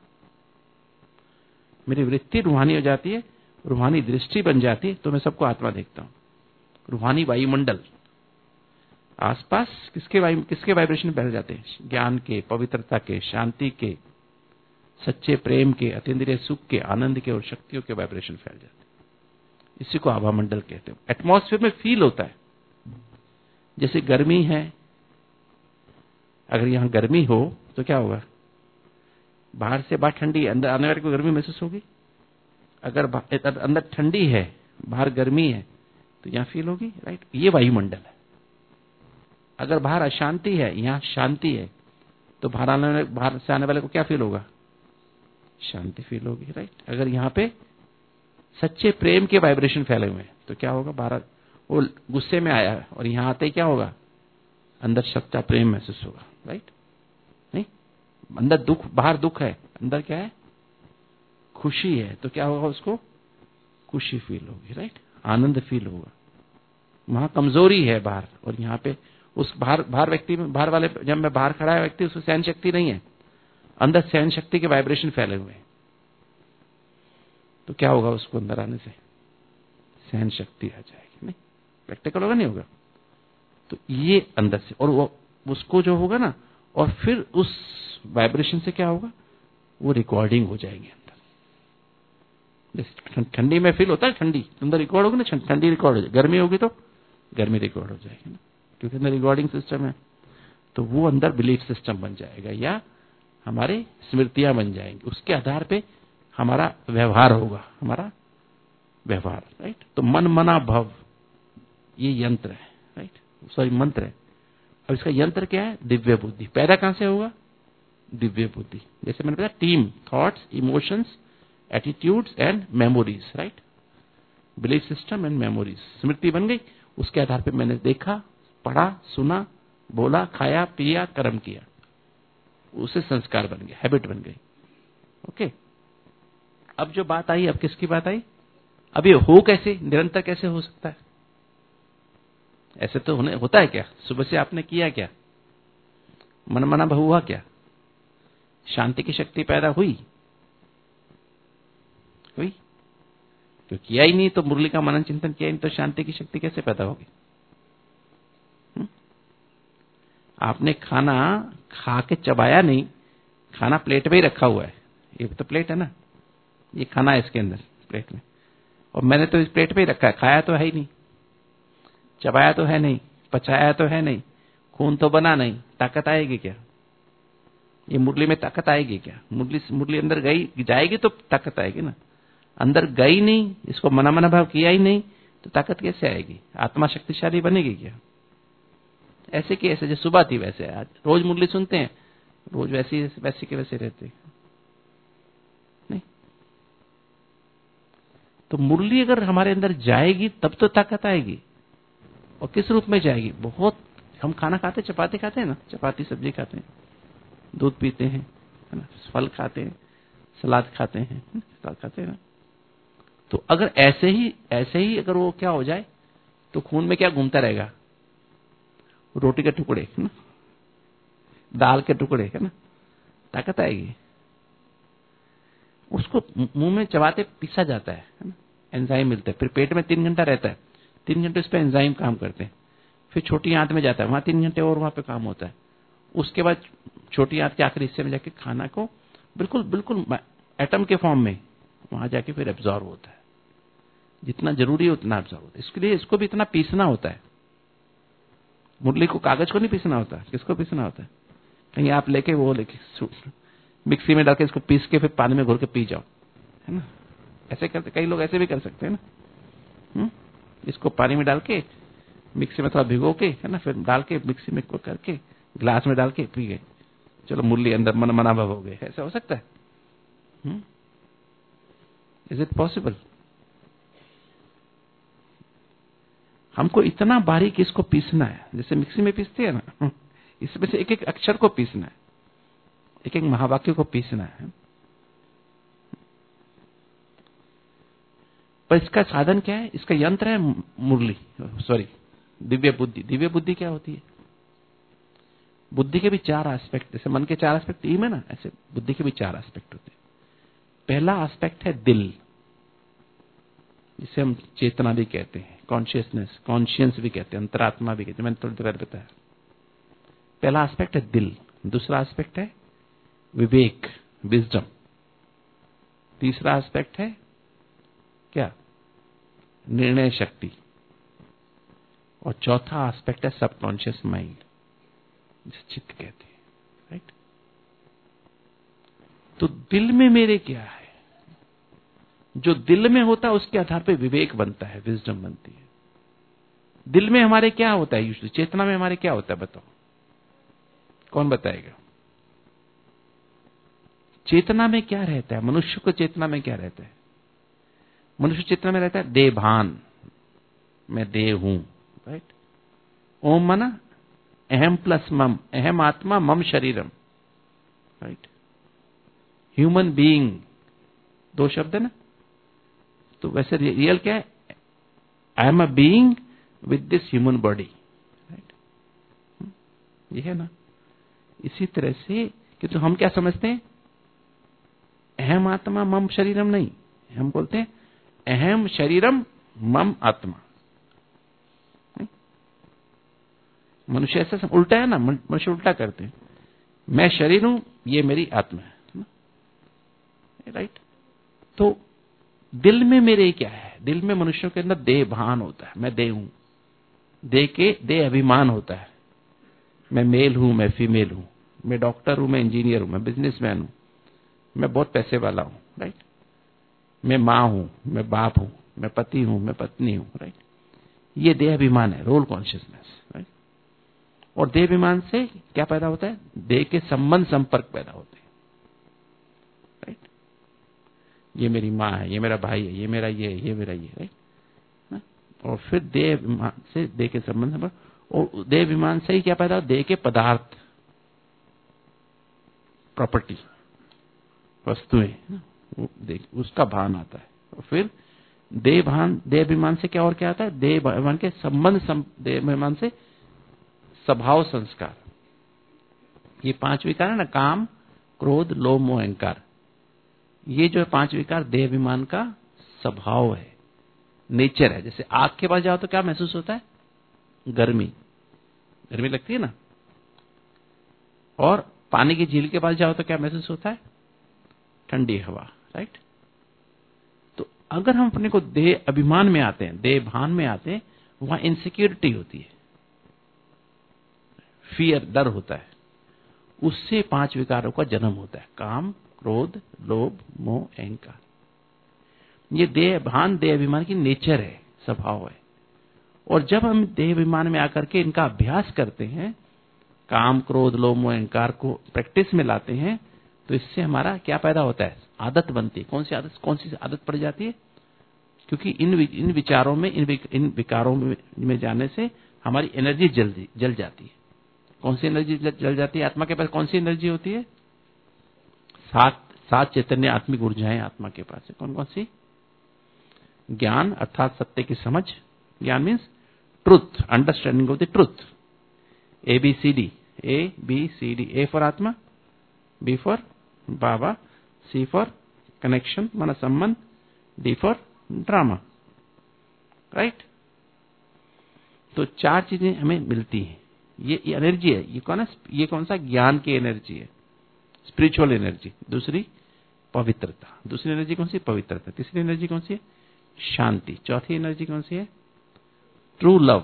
मेरी वृत्ति रूहानी हो जाती है, रूहानी दृष्टि बन जाती है, तो मैं सबको आत्मा देखता हूं। रूहानी वायुमंडल आसपास किसके वायु किसके वाइब्रेशन फैल जाते हैं, ज्ञान के, पवित्रता के, शांति के, सच्चे प्रेम के, अतीन्द्रिय सुख के, आनंद के और शक्तियों के वाइब्रेशन फैल जाते हैं। इसी को आभा मंडल कहते हैं। एटमॉस्फेयर में फील होता है। जैसे गर्मी है, अगर यहां गर्मी हो तो क्या होगा, बाहर से बाहर ठंडी, अंदर आने वाले को गर्मी महसूस होगी। अगर अंदर ठंडी है, बाहर गर्मी है, तो यहां फील होगी, राइट। ये वायुमंडल है। अगर बाहर अशांति है, यहां शांति है, तो बाहर आने बाहर से आने वाले को क्या फील होगा, शांति फील होगी, राइट। अगर यहां पे सच्चे प्रेम के वाइब्रेशन फैले हुए हैं तो क्या होगा, बाहर वो गुस्से में आया है और यहां आते ही क्या होगा, अंदर सच्चा प्रेम महसूस होगा, राइट। नहीं, अंदर दुख, बाहर दुख है, अंदर क्या है, खुशी है, तो क्या होगा, उसको खुशी फील होगी, राइट, आनंद फील होगा। वहां कमजोरी है बाहर, और यहाँ पे उस बाहर बाहर व्यक्ति में, बाहर वाले, जब मैं बाहर खड़ा है व्यक्ति, उसको सहन शक्ति नहीं है, अंदर सहन शक्ति के वाइब्रेशन फैले हुए हैं, तो क्या होगा, उसको अंदर आने से सहन शक्ति आ जाएगी। नहीं, प्रैक्टिकल होगा, नहीं होगा। तो ये अंदर से, और वो उसको जो होगा ना, और फिर उस वाइब्रेशन से क्या होगा, वो रिकॉर्डिंग हो जाएगी अंदर। जैसे ठंडी में फील होता है, ठंडी अंदर रिकॉर्ड होगी ना, ठंडी रिकॉर्ड हो जाएगी, गर्मी होगी तो गर्मी रिकॉर्ड हो जाएगी ना, क्योंकि अंदर रिकॉर्डिंग सिस्टम है। तो वो अंदर बिलीफ सिस्टम बन जाएगा, या हमारे स्मृतियां बन जाएंगी, उसके आधार पे हमारा व्यवहार होगा, हमारा व्यवहार, राइट। तो मन मना भव, ये यंत्र है, राइट, सॉरी मंत्र है। अब इसका यंत्र क्या है, दिव्य बुद्धि। पैदा कहां से होगा, दिव्य बुद्धि। जैसे मैंने बताया, team, thoughts, emotions, attitudes and memories, right, belief system and memories. स्मृति बन गई, उसके आधार पे मैंने देखा, पढ़ा, सुना, बोला, खाया, पिया, कर्म किया, उसे संस्कार बन गया, हैबिट बन गई। ओके, अब जो बात आई, अब किसकी बात आई, अब ये हो कैसे, निरंतर कैसे हो सकता है? ऐसे तो होने होता है क्या? सुबह से आपने किया क्या, मन मना भव हुआ क्या, शांति की शक्ति पैदा हुई हुई तो किया ही नहीं, तो मुरली का मनन चिंतन किया ही नहीं, तो शांति की शक्ति कैसे पैदा होगी? हुँ? आपने खाना खा के चबाया नहीं, खाना प्लेट में ही रखा हुआ है, ये तो प्लेट है ना, ये खाना है इसके अंदर प्लेट में, और मैंने तो इस प्लेट में ही रखा है, खाया तो है ही नहीं, चबाया तो है नहीं, पचाया तो है नहीं, खून तो बना नहीं, ताकत आएगी क्या? ये मुरली में ताकत आएगी क्या? मुरली मुरली अंदर गई जाएगी तो ताकत आएगी ना, अंदर गई नहीं, इसको मना मना भाव किया ही नहीं तो ताकत कैसे आएगी? आत्मा शक्तिशाली बनेगी क्या? ऐसे कि ऐसे जो सुबह थी वैसे आज रोज मुरली सुनते हैं, रोज वैसे वैसे के वैसे रहते नहीं। तो मुरली अगर हमारे अंदर जाएगी तब तो ताकत आएगी। और किस रूप में जाएगी? बहुत हम खाना खाते, चपाती खाते हैं ना, चपाती सब्जी खाते हैं, दूध पीते हैं, है ना, फल खाते हैं, सलाद खाते हैं, सलाद खाते हैं ना। तो अगर ऐसे ही ऐसे ही अगर वो क्या हो जाए तो खून में क्या घूमता रहेगा? रोटी के टुकड़े, है ना, दाल के टुकड़े, है ना, ताकत आएगी। उसको मुंह में चबाते पीसा जाता है, है ना, एंजाइम मिलता है, फिर पेट में तीन घंटा रहता है, तीन घंटे उस पर एंजाइम काम करते हैं, फिर छोटी आंत में जाता है, वहां तीन घंटे और वहां पे काम होता है। उसके बाद छोटी आंत के आखिरी हिस्से में जाके खाना को बिल्कुल बिल्कुल एटम के फॉर्म में वहां जाके फिर एब्जॉर्ब होता है, जितना जरूरी है उतना एब्जॉर्ब होता है। इसके लिए इसको भी इतना पीसना होता है। मुरली को कागज को नहीं पीसना होता, किसको पीसना होता है? कहीं आप लेके वो लेके मिक्सी में डाल के इसको पीस के फिर पानी में घोल के पी जाओ, है ना, ऐसे करते, कई लोग ऐसे भी कर सकते हैं ना। हुँ? इसको पानी में डाल के मिक्सी में थोड़ा भिगो के, है ना, फिर डाल के मिक्सी में करके ग्लास में डाल के पी गए, चलो मुरली अंदर मन मना भाव हो गए। ऐसा हो सकता है? Is it possible? हमको इतना बारीक इसको पीसना है, जैसे मिक्सी में पीसते हैं ना, इसमें से एक एक अक्षर को पीसना है, एक एक महावाक्य को पीसना है। पर इसका साधन क्या है? इसका यंत्र है मुरली, सॉरी दिव्य बुद्धि। दिव्य बुद्धि क्या होती है? बुद्धि के भी चार एस्पेक्ट, जैसे मन के चार एस्पेक्ट टीम है ना, ऐसे बुद्धि के भी चार एस्पेक्ट होते हैं। पहला एस्पेक्ट है दिल, जिसे हम चेतना भी कहते हैं, कॉन्शियसनेस, कॉन्शियंस भी कहते हैं, अंतरात्मा भी कहते हैं, मैंने थोड़ी देर पहले बताया। पहला एस्पेक्ट है दिल, दूसरा एस्पेक्ट है विवेक, विजडम, तीसरा एस्पेक्ट है क्या? निर्णय शक्ति, और चौथा एस्पेक्ट है सबकॉन्शियस माइंड, जिसे चित्त कहते हैं, राइट। तो दिल में मेरे क्या है? जो दिल में होता है उसके आधार पे विवेक बनता है, विजडम बनती है। दिल में हमारे क्या होता है यूजुअली? चेतना में हमारे क्या होता है बताओ, कौन बताएगा? चेतना में क्या रहता है? मनुष्य को चेतना में क्या रहता है? मनुष्य चेतना में रहता है देह भान, मैं देह हूं, राइट। ओम मना अहम प्लस मम, अहम आत्मा मम शरीरम, राइट। ह्यूमन बीइंग, दो शब्द है ना। तो वैसे रियल क्या है? I am a being with this human body, right. ये है ना। इसी तरह से कि तो हम क्या समझते हैं? अहम आत्मा मम शरीरम नहीं, हम बोलते हैं अहम शरीरम मम आत्मा। मनुष्य ऐसा उल्टा है ना, मनुष्य उल्टा करते हैं, मैं शरीर हूं, ये मेरी आत्मा है, राइट। तो दिल में मेरे क्या है? दिल में मनुष्यों के अंदर देह भान होता है, मैं देह हूं, देह के देह अभिमान होता है, मैं मेल हूं, मैं फीमेल हूं, मैं डॉक्टर हूं, मैं इंजीनियर हूं, मैं बिजनेसमैन हूं, मैं बहुत पैसे वाला हूं, राइट। मैं मां हूं, मैं बाप हूं, मैं पति हूं, मैं पत्नी हूं, राइट। ये देह अभिमान है, रोल कॉन्शियसनेस, राइट। और देह अभिमान से क्या पैदा होता है? देह के संबंध संपर्क पैदा होते हैं, राइट। ये मेरी माँ है, ये मेरा भाई है, ये मेरा ये है, ये मेरा ये, राइट। और फिर देह अभिमान से देह के संबंध संपर्क, और देह अभिमान से ही क्या पैदा होता है? देह के पदार्थ, प्रॉपर्टी, वस्तुएं, उसका भान आता है। और फिर देह भान, देह अभिमान से क्या और क्या आता है? देह अभिमान के संबंध, देह अभिमान से स्वभाव संस्कार। ये पांच विकार है ना, काम, क्रोध, लोभ, मोह, अहंकार। ये जो पांच विकार देह अभिमान का स्वभाव है, नेचर है। जैसे आग के पास जाओ तो क्या महसूस होता है? गर्मी, गर्मी लगती है ना। और पानी की झील के पास जाओ तो क्या महसूस होता है? ठंडी हवा, राइट। तो अगर हम अपने को देह अभिमान में आते हैं, देह भान में आते हैं, वहां इनसिक्योरिटी होती है, फियर, डर होता है। उससे पांच विकारों का जन्म होता है, काम, क्रोध, लोभ, मोह, अहंकार। ये देह भान देह अभिमान की नेचर है, स्वभाव है। और जब हम देह अभिमान में आकर के इनका अभ्यास करते हैं, काम, क्रोध, लोभ, मोह, अहंकार को प्रैक्टिस में लाते हैं, तो इससे हमारा क्या पैदा होता है? आदत बनती है। कौन सी आदत? कौन सी आदत पड़ जाती है? क्योंकि इन इन विचारों में, इन इन विकारों में, में जाने से हमारी एनर्जी जल जल जाती है। कौन सी एनर्जी जल जाती है? आत्मा के पास कौन सी एनर्जी होती है? सात सात चैतन्य आत्मिक ऊर्जाएं आत्मा के पास है। कौन कौन सी? ज्ञान अर्थात सत्य की समझ, ज्ञान means truth, understanding of the truth. A B C D, A B C D. A for आत्मा, B for Baba, C for connection माना संबंध, डी फॉर ड्रामा। राइट? तो चार चीजें हमें मिलती हैं। ये एनर्जी है। ये कौन है? ये कौन सा? ज्ञान की एनर्जी है, स्पिरिचुअल एनर्जी। दूसरी पवित्रता। दूसरी एनर्जी कौन सी? पवित्रता। तीसरी एनर्जी कौन सी है? शांति। चौथी एनर्जी कौन सी है? ट्रू लव,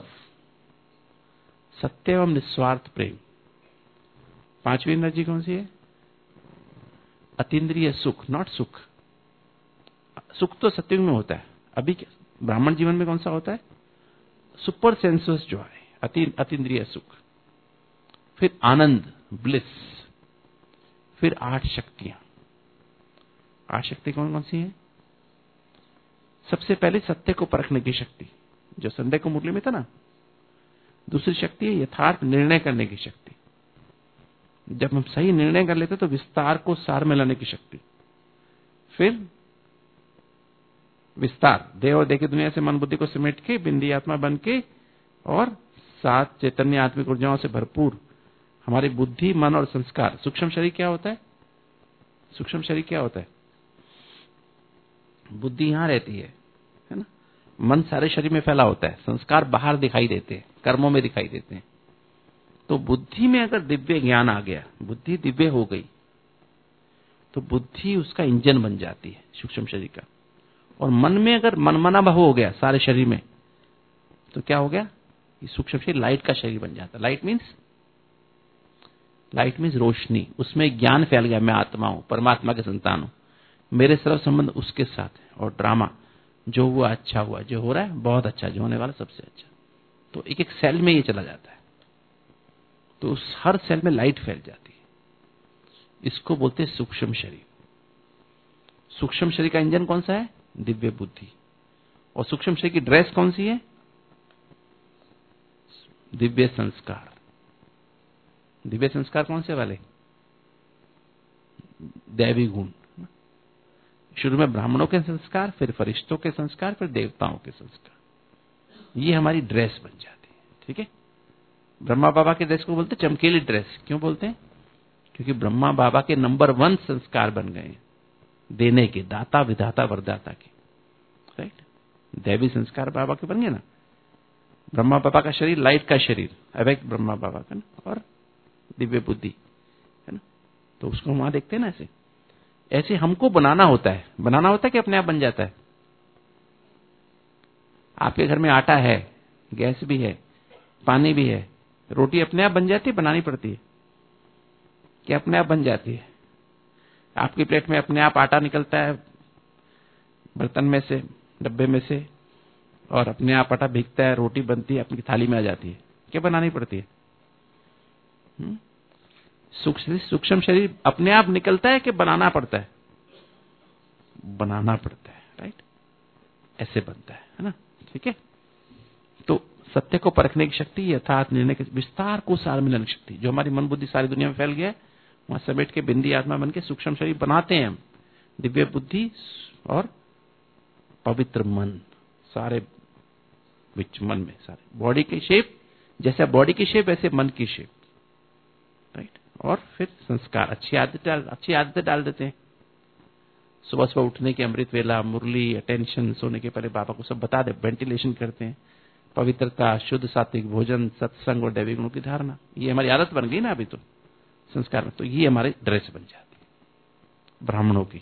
सत्य एवं निस्वार्थ प्रेम। पांचवी एनर्जी कौन सी है? अतीन्द्रिय सुख, नॉट सुख। सुख तो सत्युग में होता है। अभी ब्राह्मण जीवन में कौन सा होता है? सुपर सेंसस जो है, अति अतीन्द्रिय सुख। फिर आनंद, ब्लिस। फिर आठ शक्तियां। आठ शक्ति कौन कौन सी है? सबसे पहले सत्य को परखने की शक्ति, जो संडे को मुरली में था ना। दूसरी शक्ति है यथार्थ निर्णय करने की शक्ति। जब हम सही निर्णय कर लेते तो विस्तार को सार में लाने की शक्ति। फिर विस्तार, देह और देह की दुनिया से मन बुद्धि को समेट के बिंदी आत्मा बन के और सात चैतन्य आत्मिक ऊर्जाओं से भरपूर हमारी बुद्धि, मन और संस्कार। सूक्ष्म शरीर क्या होता है? सूक्ष्म शरीर क्या होता है? बुद्धि यहां रहती है, है ना। मन सारे शरीर में फैला होता है, संस्कार बाहर दिखाई देते हैं, कर्मों में दिखाई देते हैं। तो बुद्धि में अगर दिव्य ज्ञान आ गया, बुद्धि दिव्य हो गई, तो बुद्धि उसका इंजन बन जाती है सूक्ष्म शरीर का। और मन में अगर मनमना भाव हो गया सारे शरीर में, तो क्या हो गया? ये सूक्ष्म शरीर लाइट का शरीर बन जाता है। लाइट मीन्स लाइट मीन्स रोशनी। उसमें ज्ञान फैल गया, मैं आत्मा हूं, परमात्मा के संतान हूं, मेरे सर्व संबंध उसके साथ है। और ड्रामा, जो हुआ अच्छा हुआ, जो हो रहा है बहुत अच्छा, जो होने वाला सबसे अच्छा। तो एक एक सेल में ये चला जाता है, तो उस हर सेल में लाइट फैल जाती है। इसको बोलते हैं सूक्ष्म शरीर। सूक्ष्म शरीर का इंजन कौन सा है? दिव्य बुद्धि। और सूक्ष्म शरीर की ड्रेस कौन सी है? दिव्य संस्कार। दिव्य संस्कार कौन से वाले? दैवी गुण। शुरू में ब्राह्मणों के संस्कार, फिर फरिश्तों के संस्कार, फिर देवताओं के संस्कार। ये हमारी ड्रेस बन जाती है। ठीक है? ब्रह्मा बाबा के ड्रेस को बोलते हैं चमकीली ड्रेस। क्यों बोलते हैं? क्योंकि ब्रह्मा बाबा के नंबर वन संस्कार बन गए, देने के, दाता विधाता वरदाता के। राइट? दैवी संस्कार बाबा के बन गए ना। ब्रह्मा बाबा का शरीर लाइट का शरीर, अवैक ब्रह्मा बाबा का ना, और दिव्य बुद्धि, है ना। तो उसको वहां देखते हैं ना। ऐसे ऐसे हमको बनाना होता है। बनाना होता है कि अपने आप बन जाता है? आपके घर में आटा है, गैस भी है, पानी भी है, रोटी अपने आप बन जाती है, बनानी पड़ती है? क्या अपने आप बन जाती है? आपकी प्लेट में अपने आप आटा निकलता है बर्तन में से, डब्बे में से, और अपने आप आटा भीगता है, रोटी बनती है, अपनी थाली में आ जाती है। क्या बनानी पड़ती है? सूक्ष्म सूक्ष्म शरीर अपने आप निकलता है कि बनाना पड़ता है? बनाना पड़ता है। राइट? ऐसे बनता है, है ना। ठीक है? तो सत्य को परखने की शक्ति, यथार्थ निर्णय के विस्तार को सार में लाने की शक्ति, जो हमारी मन बुद्धि सारी दुनिया में फैल गया है, वहां समेट के बिंदी आत्मा बन के सूक्ष्म शरीर बनाते हैं हम। दिव्य बुद्धि और पवित्र मन, सारे विच मन में, सारे बॉडी की शेप, जैसे बॉडी की शेप वैसे मन की शेप। राइट? और फिर संस्कार, अच्छी आदतें अच्छी आदतें डाल देते हैं। सुबह सुबह उठने की अमृत वेला, मुरली, अटेंशन, सोने के पहले बाबा को सब बता दे, वेंटिलेशन करते हैं। पवित्रता, शुद्ध सात्विक भोजन, सत्संग और दैविक गुणों की धारणा, ये हमारी आदत बन गई ना अभी तो संस्कार में। तो ये हमारी ड्रेस बन जाती है ब्राह्मणों की।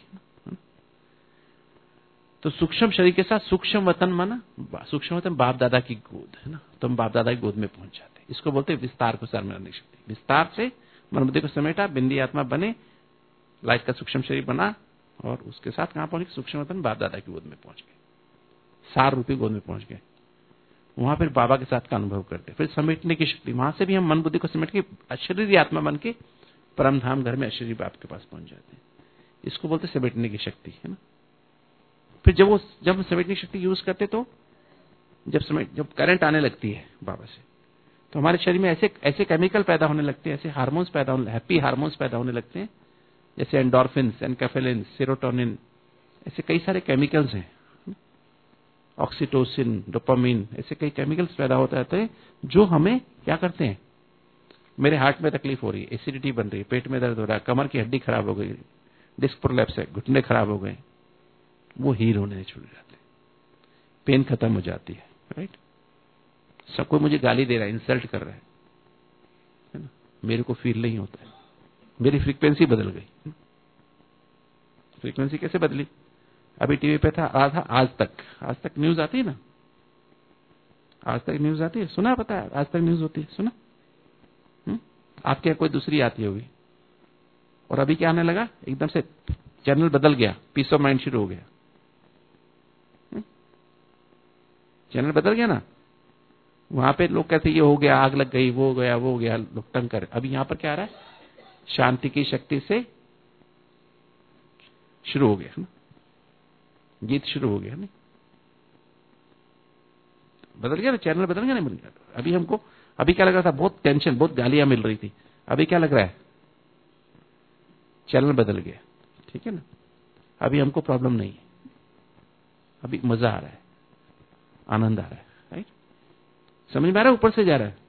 तो सूक्ष्म शरीर के साथ सूक्ष्म वतन माना, सूक्ष्म वतन बाप दादा की गोद, है ना। तो हम बाप दादा की गोद में पहुंच जाते हैं। इसको बोलते हैं विस्तार को सार में लाने की शक्ति। विस्तार से मन बुद्धि को समेटा, बिंदी आत्मा बने, लाइट का सूक्ष्म शरीर बना और उसके साथ कहां पहुंच गए? सूक्ष्म वतन बाप दादा की गोद में पहुंच गए, सार रूपी गोद में पहुंच गए। वहां फिर बाबा के साथ का अनुभव करते, फिर समेटने की शक्ति, वहां से भी हम मन बुद्धि को समेट के अशरीरी आत्मा बन के परम धाम घर में अशरीरी बाप के पास पहुंच जाते हैं। इसको बोलते समेटने की शक्ति, है ना। फिर जब वो जब समेटने की शक्ति यूज करते तो जब समेट जब करंट आने लगती है बाबा से, तो हमारे शरीर में ऐसे ऐसे केमिकल पैदा होने लगते हैं, ऐसे हार्मोन्स पैदा होने, हैप्पी हार्मोन्स पैदा होने लगते हैं, जैसे एंडोर्फिन्स, एनकेफेलिन, सेरोटोनिन, ऐसे कई सारे केमिकल्स हैं, ऑक्सीटोसिन, डोपामिन, ऐसे कई केमिकल्स पैदा होते रहते हैं जो हमें क्या करते हैं? मेरे हार्ट में तकलीफ हो रही है, एसिडिटी बन रही है, पेट में दर्द हो रहा है, कमर की हड्डी खराब हो गई, डिस्क प्रोलैप्स है, घुटने खराब हो गए, वो हील होने छूट जाते, पेन खत्म हो जाती है, राइट। सब कोई मुझे गाली दे रहा है, इंसल्ट कर रहा है, है ना, मेरे को फील नहीं होता है, मेरी फ्रीक्वेंसी बदल गई। फ्रीक्वेंसी कैसे बदली? अभी टीवी पे था आ था आज तक, आज तक न्यूज आती है ना, आज तक न्यूज आती है, सुना? पता है आज तक न्यूज होती है, सुना? हुँ? आपके यहाँ कोई दूसरी आती होगी, और अभी क्या आने लगा? एकदम से चैनल बदल गया, पीस ऑफ माइंड शुरू हो गया, चैनल बदल गया ना। वहां पे लोग कहते ये हो गया, आग लग गई, वो हो गया, वो हो गया, लोग तंग कर। अभी यहां पर क्या आ रहा है? शांति की शक्ति से शुरू हो गया ना, गीत शुरू हो गया ना, बदल गया ना, चैनल बदल गया ना, बदल गया। अभी हमको अभी क्या लग रहा था? बहुत टेंशन, बहुत गालियां मिल रही थी, अभी क्या लग रहा है? चैनल बदल गया, ठीक है ना। अभी हमको प्रॉब्लम नहीं है, अभी मजा आ रहा है, आनंद आ रहा है, राइट। समझ में आ रहा है? ऊपर से जा रहा है,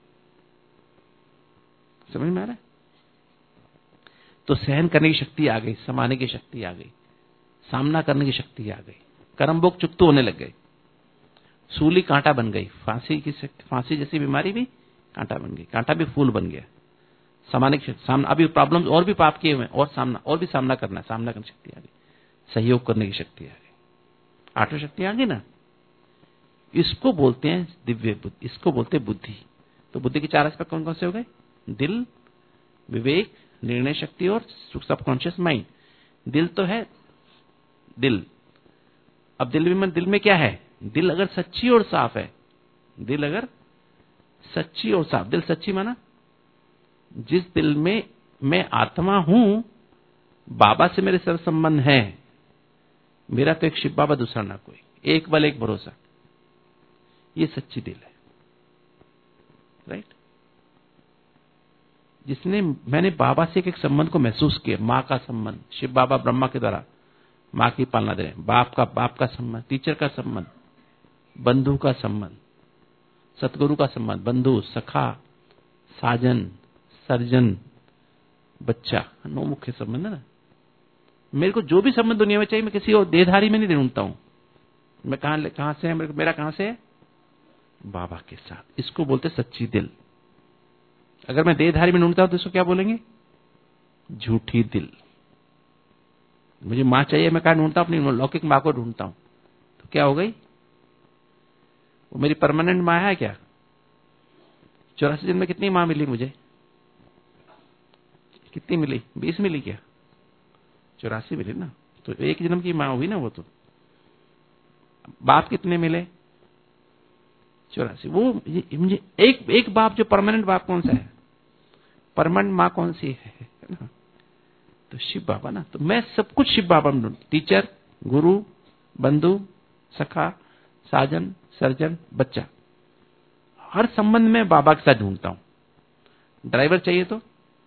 समझ में आ रहा है? तो सहन करने की शक्ति आ गई, समाने की शक्ति आ गई, सामना करने की शक्ति आ गई, कर्म भोग चुकते होने लग गए, सूली कांटा बन गई, फांसी की फांसी जैसी बीमारी भी कांटा बन गई, कांटा भी फूल बन गया, समाने की सामना। अभी प्रॉब्लम्स और भी पाप किए हुए, और सामना और भी सामना करना, सामना करने की शक्ति आ गई, सहयोग करने की शक्ति आ गई, आठों शक्ति आ गई ना। इसको बोलते हैं दिव्य बुद्धि, इसको बोलते हैं बुद्धि। तो बुद्धि के चार एस्पेक्ट कौन कौन से हो गए? दिल, विवेक, निर्णय शक्ति और सबकॉन्शियस माइंड। दिल तो है दिल, अब दिल में दिल में क्या है? दिल अगर सच्ची और साफ है, दिल अगर सच्ची और साफ, दिल सच्ची माना जिस दिल में मैं आत्मा हूं, बाबा से मेरे सर संबंध है, मेरा तो एक शिव बाबा, दूसरा ना कोई, एक बल एक भरोसा, ये सच्ची दिल है, राइट। जिसने मैंने बाबा से एक, एक संबंध को महसूस किया, माँ का संबंध, शिव बाबा ब्रह्मा के द्वारा माँ की पालना दे रहे हैं, बाप का बाप का संबंध, टीचर का संबंध, बंधु का संबंध, सतगुरु का संबंध, बंधु, सखा, साजन, सर्जन, बच्चा, नौ मुख्य संबंध है ना। मेरे को जो भी संबंध दुनिया में चाहिए, मैं किसी और देहधारी में नहीं ढूंढता हूं। मैं कहां कहां से है, मेरा कहां से है? बाबा के साथ। इसको बोलते सच्ची दिल। अगर मैं देहधारी में ढूंढता हूं तो इसको क्या बोलेंगे? झूठी दिल। मुझे मां चाहिए, मैं कहां ढूंढता हूं? अपनी लौकिक मां को ढूंढता हूं, तो क्या हो गई? वो मेरी परमानेंट मां है क्या? चौरासी दिन में कितनी मां मिली मुझे? कितनी मिली? बीस मिली क्या? चौरासी मिली ना, तो एक जन्म की मां हुई ना वो। तो बाप कितने मिले? चौरासी। वो मुझे एक एक बाप, जो परमानेंट बाप कौन सा है? परमानेंट मां कौन सी है, है ना? तो शिव बाबा ना। तो मैं सब कुछ शिव बाबा में ढूंढता, टीचर, गुरु, बंधु, सखा, साजन, सर्जन, बच्चा, हर संबंध में बाबा के साथ ढूंढता हूं। ड्राइवर चाहिए तो,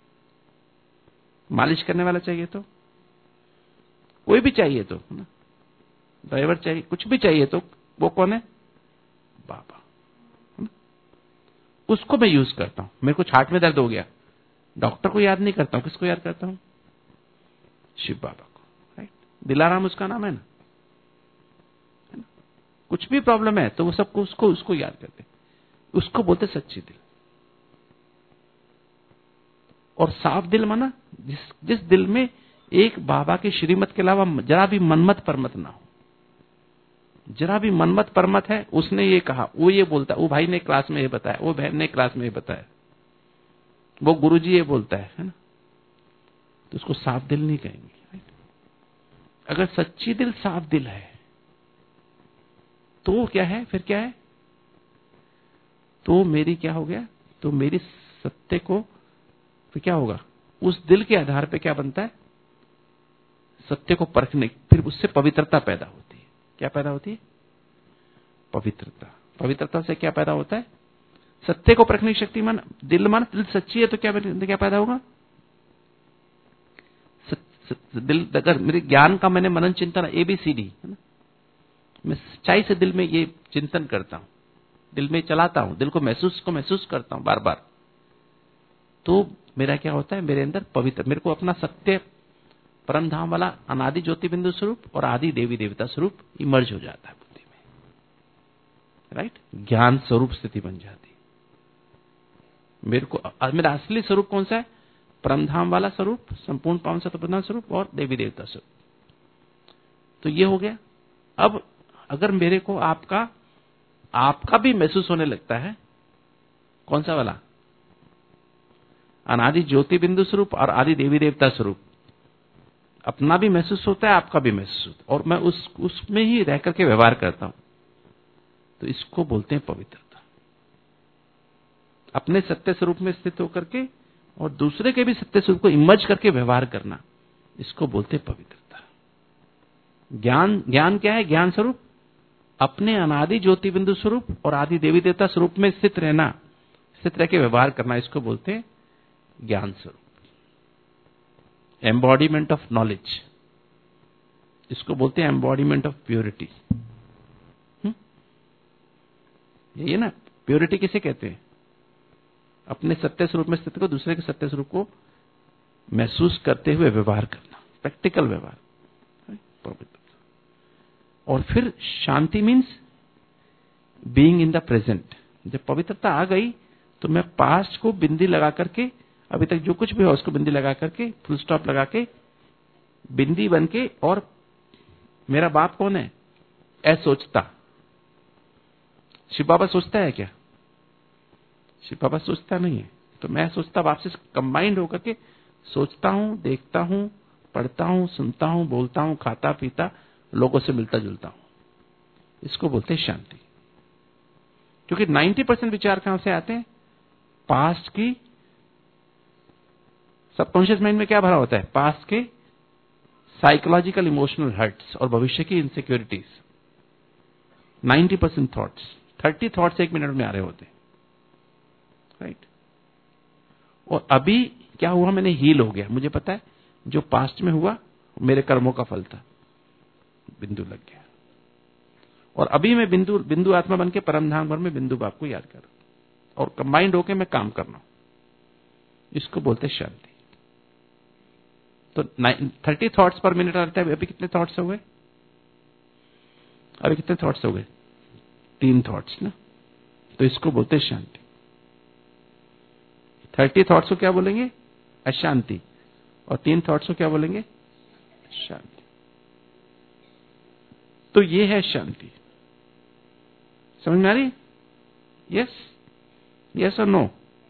मालिश करने वाला चाहिए तो, कोई भी चाहिए तो, है ना, ड्राइवर चाहिए, कुछ भी चाहिए तो, वो कौन है? बाबा, है ना? उसको मैं यूज करता हूं। मेरे को छाती में दर्द हो गया, डॉक्टर को याद नहीं करता हूं, किसको याद करता हूं? शिव बाबा को, राइट। दिलाराम उसका नाम है ना, है ना? कुछ भी प्रॉब्लम है तो वो सबको उसको उसको याद करते, उसको बोलते सच्ची दिल। और साफ दिल माना जिस जिस दिल में एक बाबा के श्रीमत के अलावा जरा भी मनमत परमत ना हो। जरा भी मनमत परमत है, उसने ये कहा, वो ये बोलता है, वो भाई ने क्लास में ये बताया, वो बहन ने क्लास में ये बताया, वो गुरुजी ये बोलता है, है ना, तो उसको साफ दिल नहीं कहेंगे। अगर सच्ची दिल साफ दिल है तो क्या है, फिर क्या है, तो मेरी क्या हो गया, तो मेरी सत्य को फिर क्या होगा, उस दिल के आधार पे क्या बनता है, सत्य को परखने, फिर उससे पवित्रता पैदा होती है। क्या पैदा होती है, पवित्रता। पवित्रता से क्या पैदा होता है, सत्य को परखने की शक्ति। मान दिल मान दिल सच्ची है तो क्या क्या पैदा होगा, दिल, अगर मेरे ज्ञान का मैंने मनन चिंतन एबीसीडी है ना, मैं सच्चाई से दिल में ये चिंतन करता हूं, दिल में चलाता हूं, दिल को महसूस को महसूस करता हूं बार बार, तो मेरा क्या होता है, मेरे अंदर पवित्र, मेरे को अपना सत्य परम धाम वाला अनादि ज्योति बिंदु स्वरूप और आदि देवी देवता स्वरूप इमर्ज हो जाता है बुद्धि में, राइट। ज्ञान स्वरूप स्थिति बन जाती है। मेरे को मेरा असली स्वरूप कौन सा है, परम धाम वाला स्वरूप, संपूर्ण पावन सत्य प्रधान स्वरूप और देवी देवता स्वरूप। तो ये हो गया। अब अगर मेरे को आपका आपका भी महसूस होने लगता है, कौन सा वाला, अनादि ज्योति बिंदु स्वरूप और आदि देवी देवता स्वरूप, अपना भी महसूस होता है, आपका भी महसूस होता है, और मैं उस उसमें ही रह करके व्यवहार करता हूं, तो इसको बोलते हैं पवित्रता। अपने सत्य स्वरूप में स्थित होकर के और दूसरे के भी सत्य स्वरूप को इमर्ज करके व्यवहार करना, इसको बोलते हैं पवित्रता। ज्ञान, ज्ञान क्या है, ज्ञान स्वरूप अपने अनादि ज्योति बिंदु स्वरूप और आदि देवी देवता स्वरूप में स्थित रहना, स्थित रह के व्यवहार करना, इसको बोलते हैं ज्ञान स्वरूप। एम्बॉडीमेंट ऑफ नॉलेज, इसको बोलते हैं एम्बॉडीमेंट ऑफ प्योरिटी। यही है ना, प्योरिटी किसे कहते हैं, अपने सत्य स्वरूप में स्थित को दूसरे के सत्य स्वरूप को महसूस करते हुए व्यवहार करना, प्रैक्टिकल व्यवहार, पवित्र। और फिर शांति means being in the present. जब पवित्रता आ गई तो मैं पास्ट को बिंदी लगा करके, अभी तक जो कुछ भी हो उसको बिंदी लगा करके, फुल स्टॉप लगा के, बिंदी बन के, और मेरा बाप कौन है, ऐ सोचता। शिव बाबा सोचता है क्या, शिव बाबा सोचता नहीं है, तो मैं सोचता बाप से कंबाइंड होकर के सोचता हूं, देखता हूं, पढ़ता हूं, सुनता हूं, बोलता हूं, खाता पीता, लोगों से मिलता जुलता हूं, इसको बोलते हैं शांति। क्योंकि नब्बे परसेंट विचार कहां से आते हैं, पास्ट की, सबकॉन्शियस माइंड में क्या भरा होता है, पास्ट के साइकोलॉजिकल इमोशनल हर्ट्स और भविष्य की इनसिक्योरिटीज। नब्बे परसेंट थॉट्स, तीस थॉट्स एक मिनट में आ रहे होते, राइट। और अभी क्या हुआ, मैंने हील हो गया, मुझे पता है जो पास्ट में हुआ मेरे कर्मों का फल था, बिंदु लग गया। और अभी मैं बिंदु बिंदु आत्मा बन के परम धाम भर में बिंदु बाप को याद कर, और कंबाइंड होके मैं काम करना हूं, इसको बोलते शांति। तो तीस थॉट्स पर मिनट आता है, अभी कितने थॉट्स हो गए, अभी कितने थॉट्स हो गए, तीन थॉट्स ना, तो इसको बोलते शांति। तीस थॉट्स को क्या बोलेंगे, अशांति, और तीन थॉट्स को क्या बोलेंगे, शांति। तो ये है शांति। समझ में आ रही, यस, यस और नो,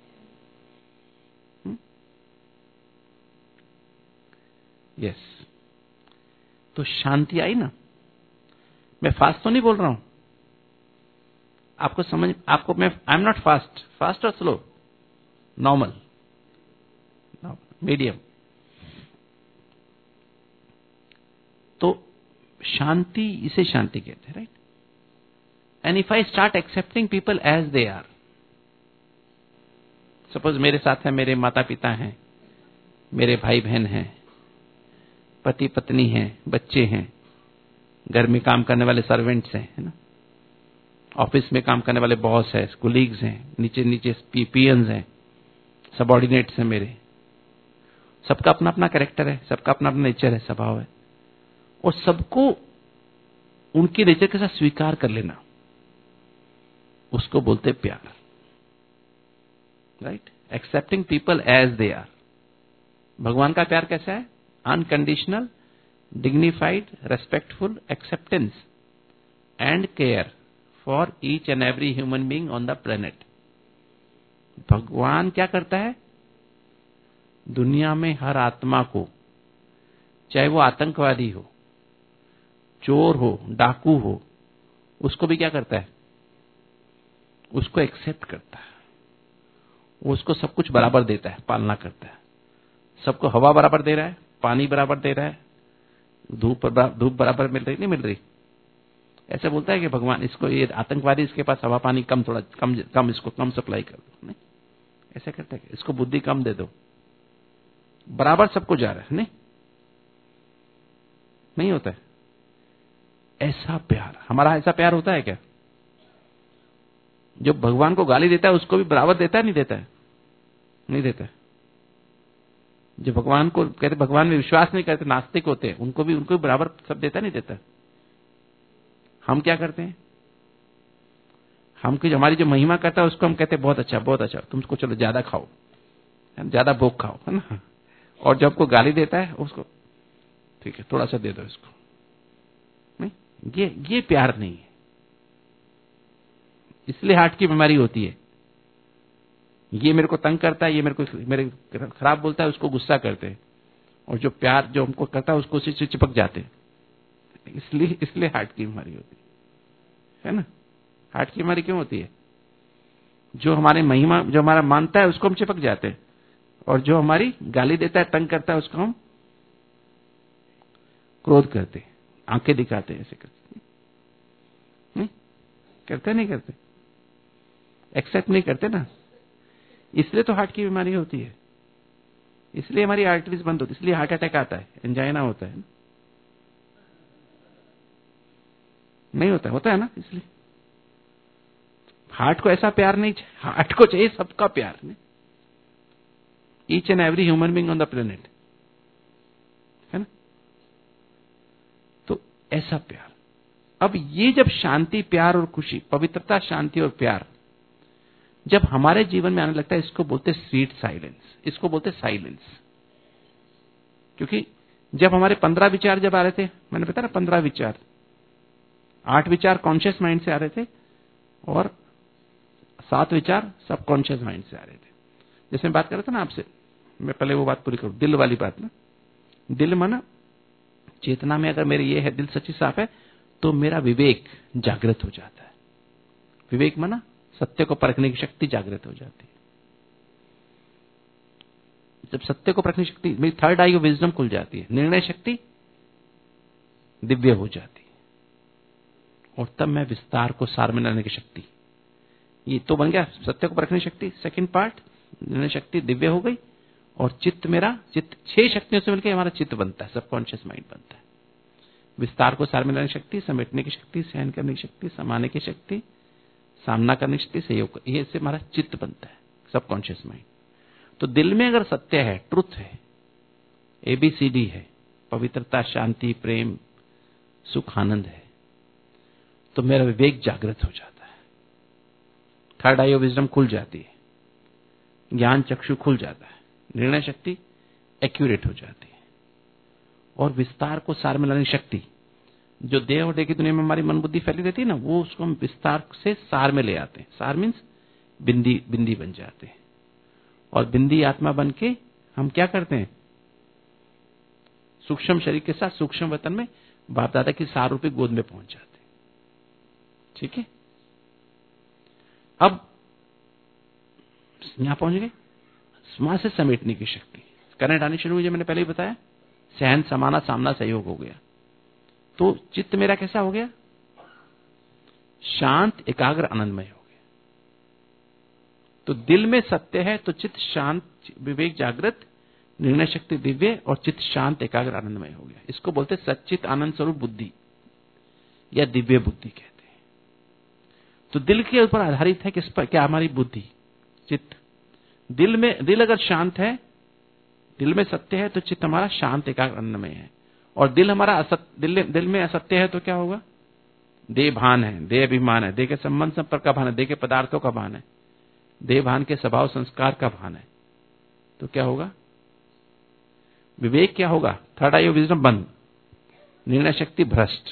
यस। तो शांति आई ना, मैं फास्ट तो नहीं बोल रहा हूं, आपको समझ, आपको मैं, I am not fast, fast और स्लो, नॉर्मल, मीडियम। तो शांति, इसे शांति कहते हैं, right. And if I start accepting people as they are, suppose मेरे साथ है, मेरे माता पिता हैं, मेरे भाई बहन हैं, पति पत्नी हैं, बच्चे हैं, घर में काम करने वाले सर्वेंट्स हैं, है ना, ऑफिस में काम करने वाले बॉस है, कोलीग्स हैं, नीचे नीचे पीएन्स हैं, सबॉर्डिनेट्स हैं मेरे, सबका अपना अपना कैरेक्टर है, सबका अपना अपना नेचर है, स्वभाव है, और सबको उनके नेचर के साथ स्वीकार कर लेना, उसको बोलते प्यार, right. Accepting people as they are. भगवान का प्यार कैसा है, unconditional, dignified, respectful acceptance and care for each and every human being on the planet. भगवान क्या करता है, दुनिया में हर आत्मा को, चाहे वो आतंकवादी हो, चोर हो, डाकू हो, उसको भी क्या करता है? उसको एक्सेप्ट करता है। वो उसको सब कुछ बराबर देता है, पालना करता है। सबको हवा बराबर दे रहा है, पानी बराबर दे रहा है, धूप धूप बराबर मिल रही, नहीं मिल रही। ऐसा बोलता है कि भगवान इसको, ये आतंकवादी, इसके पास हवा पानी कम, थोड़ा कम कम इसको कम सप्लाई कर दो, नहीं ऐसा करता है। इसको बुद्धि कम दे दो, बराबर सबको जा रहा है, नहीं नहीं होता है ऐसा प्यार। हमारा ऐसा प्यार होता है क्या? जो भगवान को गाली देता है उसको भी बराबर देता है, नहीं देता है? नहीं देता है। जो भगवान को कहते भगवान में विश्वास नहीं करते, नास्तिक होते हैं, उनको भी उनको भी बराबर सब देता नहीं देता? हम क्या करते हैं? हम की हमारी जो महिमा करता है उसको हम कहते हैं बहुत अच्छा बहुत अच्छा, तुमको चलो ज्यादा खाओ, ज्यादा भोग खाओ, है ना। और जब को गाली देता है उसको ठीक है थोड़ा सा दे दो इसको, नहीं, ये ये प्यार नहीं है। इसलिए हार्ट की बीमारी होती है। ये मेरे को तंग करता है, ये मेरे को मेरे खराब बोलता है, उसको गुस्सा करते हैं, और जो प्यार जो हमको करता है उसको उसी से चिपक जाते हैं। इसलिए इसलिए हार्ट की बीमारी होती है, है ना। हार्ट की बीमारी क्यों होती है? जो हमारे महिमा, जो हमारा मानता है उसको हम चिपक जाते हैं, और जो हमारी गाली देता है, तंग करता है, उसको हम क्रोध करते, आंखें दिखाते, ऐसे करते। नहीं करते, नहीं करते, एक्सेप्ट नहीं करते ना। इसलिए तो हार्ट की बीमारी होती है, इसलिए हमारी आर्टरीज बंद होती है, इसलिए हार्ट अटैक आता है, एंजाइना होता है। नहीं होता, होता है ना। इसलिए हार्ट को ऐसा प्यार नहीं चाहिए, हार्ट को चाहिए सबका प्यार, each and every human being on the planet, है ना। तो ऐसा प्यार। अब ये जब शांति, प्यार और खुशी, पवित्रता, शांति और प्यार जब हमारे जीवन में आने लगता है, इसको बोलते स्वीट साइलेंस, इसको बोलते साइलेंस। क्योंकि जब हमारे पंद्रह विचार जब आ रहे थे, मैंने बताया ना पंद्रह विचार, आठ विचार कॉन्शियस माइंड से आ रहे थे और सात विचार सबकॉन्शियस माइंड से आ रहे थे। जैसे मैं बात कर रहा था ना आपसे, मैं पहले वो बात पूरी करूं, दिल वाली बात ना। दिल माना चेतना में अगर मेरे ये है, दिल सच्ची साफ है, तो मेरा विवेक जागृत हो जाता है। विवेक माना सत्य को परखने की शक्ति जागृत हो जाती है। जब सत्य को परखने की शक्ति, मेरी थर्ड आई ऑफ विजडम खुल जाती है, निर्णय शक्ति दिव्य हो जाती है, और तब मैं विस्तार को सार में लाने की शक्ति, ये तो बन गया सत्य को परखने की शक्ति। सेकंड पार्ट, निर्णय शक्ति दिव्य हो गई, और चित्त मेरा, चित्त छह शक्तियों से मिलकर हमारा चित्त बनता है, सबकॉन्शियस माइंड बनता है। विस्तार को सार में लाने की शक्ति, समेटने की शक्ति, सहन करने की शक्ति, समाने की शक्ति, सामना करने की शक्ति, सहयोग, ये से हमारा चित्त बनता है, सबकॉन्शियस माइंड। तो दिल में अगर सत्य है, ट्रुथ है, एबीसीडी है, पवित्रता, शांति, प्रेम, सुख, आनंद है, तो मेरा विवेक जागृत हो जाता है, थर्ड आई ऑफ विजडम खुल जाती है, ज्ञान चक्षु खुल जाता है, निर्णय शक्ति एक्यूरेट हो जाती है, और विस्तार को सार में लाने की शक्ति, जो देह और देह की दुनिया में हमारी मन बुद्धि फैली रहती है ना, वो उसको हम विस्तार से सार में ले आते हैं। सार मीन्स बिंदी, बिंदी बन जाते हैं, और बिंदी आत्मा बन के हम क्या करते हैं, सूक्ष्म शरीर के साथ सूक्ष्म वतन में बाप दादा की सार रूपी गोद में पहुंच जाते हैं। ठीक है, अब यहां पहुंच गए, वहां से समेटने की शक्ति, करंट आनी शुरू हुई, मैंने पहले ही बताया, सहन, समाना, सामना, सहयोग हो गया। तो चित्त मेरा कैसा हो गया, शांत, एकाग्र, आनंदमय हो गया। तो दिल में सत्य है तो चित्त शांत, विवेक जागृत, निर्णय शक्ति दिव्य, और चित्त शांत, एकाग्र, आनंदमय हो गया। इसको बोलते सच्चित आनंद स्वरूप बुद्धि, या दिव्य बुद्धि कहते हैं। तो दिल के ऊपर आधारित है किस पर, क्या हमारी बुद्धि, चित्त। दिल में, दिल अगर शांत है, दिल में सत्य है, तो चित्त हमारा शांत, एकाग्र, आनंदमय है। और दिल हमारा असत्य, दिल, दिल में असत्य है तो क्या होगा, देह भान है, देह अभिमान है, देह के संबंध संपर्क का भान है, देह के पदार्थों का भान है, देह भान के स्वभाव संस्कार का भान है, तो क्या होगा, विवेक क्या होगा, थर्ड आई ऑफ विजडम बंद, निर्णय शक्ति भ्रष्ट,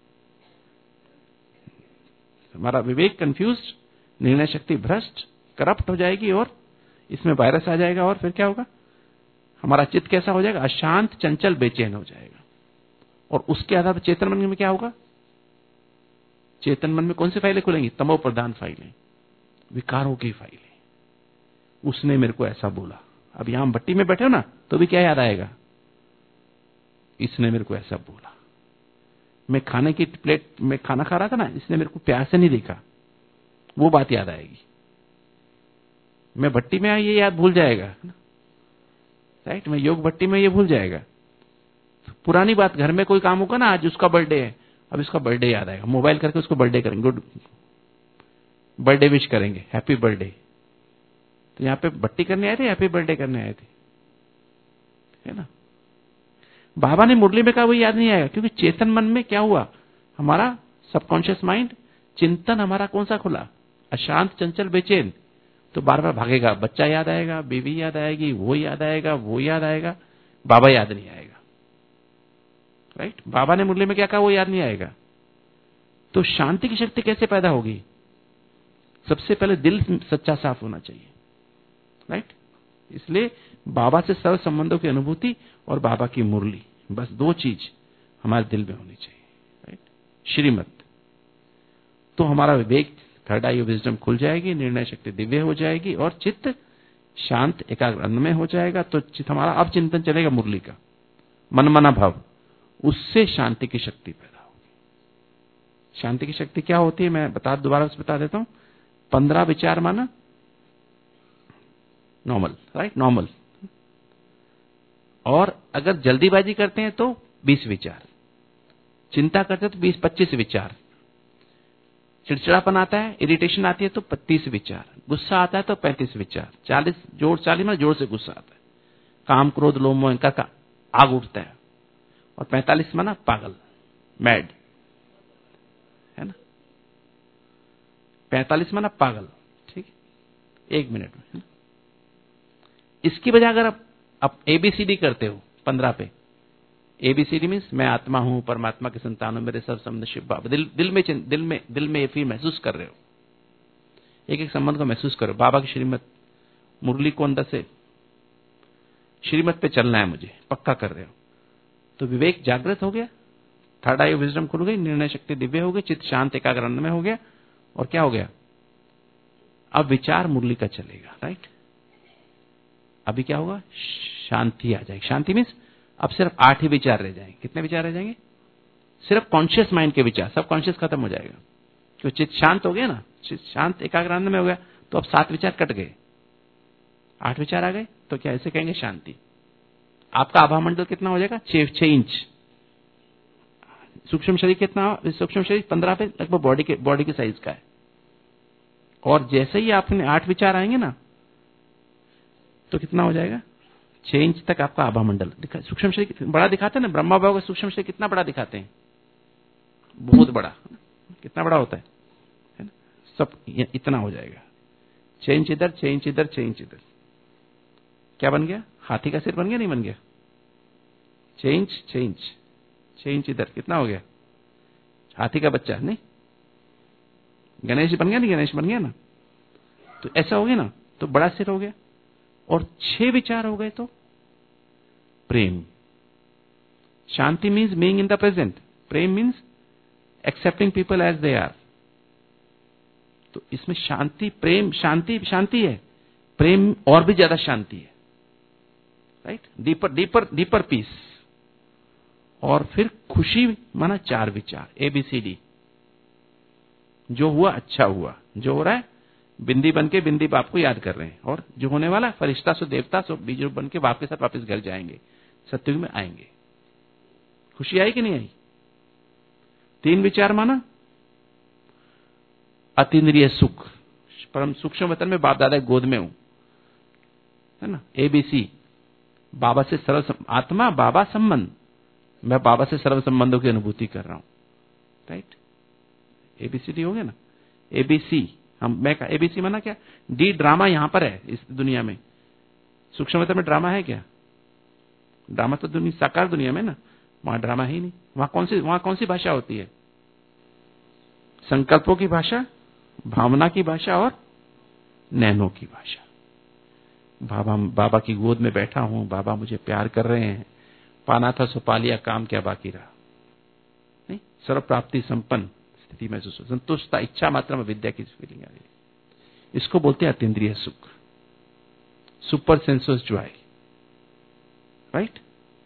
हमारा विवेक कंफ्यूज्ड, निर्णय शक्ति भ्रष्ट, करप्ट हो जाएगी, और इसमें वायरस आ जाएगा, और फिर क्या होगा, हमारा चित्त कैसा हो जाएगा? अशांत, चंचल, बेचैन हो जाएगा। और उसके आधार पर चेतन मन में क्या होगा? चेतन मन में कौन सी फाइलें खुलेंगी? तमो प्रधान फाइलें, विकारों की फाइलें। उसने मेरे को ऐसा बोला। अब यहां भट्टी में बैठे हो ना, तो भी क्या याद आएगा? इसने मेरे को ऐसा बोला। मैं खाने की प्लेट में खाना खा रहा था ना, इसने मेरे को प्यार से नहीं देखा, वो बात याद आएगी। मैं भट्टी में ये याद भूल जाएगा, राइट? मैं योग भट्टी में ये भूल जाएगा। पुरानी बात, घर में कोई काम होगा ना, आज उसका बर्थडे है, अब इसका बर्थडे याद आएगा। मोबाइल करके उसको बर्थडे करेंगे, गुड बर्थडे विश करेंगे, हैप्पी बर्थडे। तो यहाँ पे भट्टी करने आए थे, हैप्पी बर्थडे करने आए थे, है ना? बाबा ने मुरली में कहा वो याद नहीं आएगा, क्योंकि चेतन मन में क्या हुआ? हमारा सबकॉन्शियस माइंड, चिंतन हमारा कौन सा खुला? अशांत, चंचल, बेचैन। तो बार बार भागेगा। बच्चा याद आएगा, बीवी याद आएगी, वो याद आएगा, वो याद आएगा, बाबा याद नहीं आएगा, राइट? बाबा ने मुरली में क्या कहा वो याद नहीं आएगा। तो शांति की शक्ति कैसे पैदा होगी? सबसे पहले दिल सच्चा साफ होना चाहिए, राइट? इसलिए बाबा से सर्व संबंधों की अनुभूति और बाबा की मुरली, बस दो चीज हमारे दिल में होनी चाहिए, राइट? श्रीमत। तो हमारा विवेक, थर्ड आई विजडम खुल जाएगी, निर्णय शक्ति दिव्य हो जाएगी और चित्त शांत, एकाग्र, अन्नमय हो जाएगा। तो चित्त हमारा अब चिंतन चलेगा मुरली का, मनमना भाव, उससे शांति की शक्ति पैदा होगी। शांति की शक्ति क्या होती है मैं बता दोबारा से बता देता हूं। पंद्रह विचार माना नॉर्मल, राइट? नॉर्मल। और अगर जल्दीबाजी करते हैं तो बीस विचार, चिंता करते हैं तो बीस पच्चीस विचार, चिड़चिड़ापन आता है, इरिटेशन आती है तो तीस विचार, गुस्सा आता है तो पैंतीस विचार, चालीस जोर चालीस में जोर से गुस्सा आता है, काम क्रोध लोभ मोह का आग उठता है, और पैंतालीस माना पागल, मैड, है ना? पैंतालीस माना पागल, ठीक? एक मिनट में। इसकी वजह अगर आप, आप एबीसीडी करते हो पंद्रह पे, एबीसीडी मीन्स मैं आत्मा हूं, परमात्मा के संतान हूं, मेरे सब संबंध शिव बाबा, दिल दिल में दिल में दिल में ये फिर महसूस कर रहे हो, एक एक संबंध को महसूस करो। बाबा की श्रीमत, मुरली को अंदर से श्रीमत पे चलना है मुझे, पक्का कर रहे हो। तो विवेक जागृत हो गया, थर्ड आई विजडम खुल गई, निर्णय शक्ति दिव्य हो गई, चित्त शांत एकाग्र में हो गया, और क्या हो गया? अब विचार मुरली का चलेगा, राइट? अभी क्या होगा? शांति आ जाएगी। शांति मीन्स अब सिर्फ आठ ही विचार रह जाएंगे। कितने विचार रह जाएंगे? सिर्फ कॉन्शियस माइंड के विचार, सब कॉन्शियस खत्म हो जाएगा। क्यों? चित्त शांत हो गया ना, चित्त शांत एकाग्र में हो गया, तो अब सात विचार कट गए, आठ विचार आ गए। तो क्या ऐसे कहेंगे? शांति। आपका आभा मंडल कितना हो जाएगा? छह छह इंच। सूक्ष्म शरीर कितना? सूक्ष्म शरीर पंद्रह पे लगभग बॉडी के बॉडी के साइज का है। और जैसे ही आपने आठ विचार आएंगे ना, तो कितना हो जाएगा? छह इंच तक आपका आभा मंडल दिखा। सूक्ष्म शरीर बड़ा दिखाते हैं ना, ब्रह्मा बाबा का सूक्ष्म शरीर कितना बड़ा दिखाते हैं? बहुत बड़ा। कितना बड़ा होता है, है ना? सब इतना हो जाएगा। छह इंच इधर, छह इंच इधर, छह इंच इधर। क्या बन गया? हाथी का सिर बन गया, नहीं बन गया? छह इंच, छह इंच, छह इंच इधर, कितना हो गया? हाथी का बच्चा, नहीं? गणेश बन गया, नहीं? गणेश बन गया ना? तो ऐसा हो गया ना, तो बड़ा सिर हो गया। और छह विचार हो गए तो प्रेम। शांति means being in the present, प्रेम means accepting people as they are. तो इसमें शांति, प्रेम, शांति शांति है, प्रेम और भी ज्यादा शांति है, right? Deeper deeper deeper peace. और फिर खुशी माना चार विचार, एबीसीडी। जो हुआ अच्छा हुआ, जो हो रहा है बिंदी बन के बिंदी बाप को याद कर रहे हैं, और जो होने वाला फरिश्ता सो देवता सो बीज रूप बन के बाप के साथ वापस घर जाएंगे, सत्युग में आएंगे। खुशी आई कि नहीं आई? तीन विचार माना अतीन्द्रिय सुख, परम सूक्ष्म वतन में बाप दादा गोद में हूं, है ना? एबीसी, बाबा से सर्व आत्मा बाबा संबंध, मैं बाबा से सर्व संबंधों की अनुभूति कर रहा हूं, राइट? एबीसीडी हो गया ना? एबीसी, हम मैं कहा एबीसी माना क्या? डी ड्रामा यहां पर है इस दुनिया में। सूक्ष्म वतन में ड्रामा है क्या? ड्रामा तो दुनिया साकार दुनिया में ना, वहां ड्रामा ही नहीं। वहां कौन सी वहां कौन सी भाषा होती है? संकल्पों की भाषा, भावना की भाषा और नैनों की भाषा। बाबा बाबा की गोद में बैठा हूं, बाबा मुझे प्यार कर रहे हैं, पाना था सो पा लिया, काम क्या बाकी रहा। नहीं, सर्व प्राप्ति संपन्न स्थिति महसूस हो, संतुष्टता, इच्छा मात्रा में विद्या की फीलिंग आ रही है। इसको बोलते हैं अतीन्द्रिय सुख, सुपर सेंसस जॉय। राइट,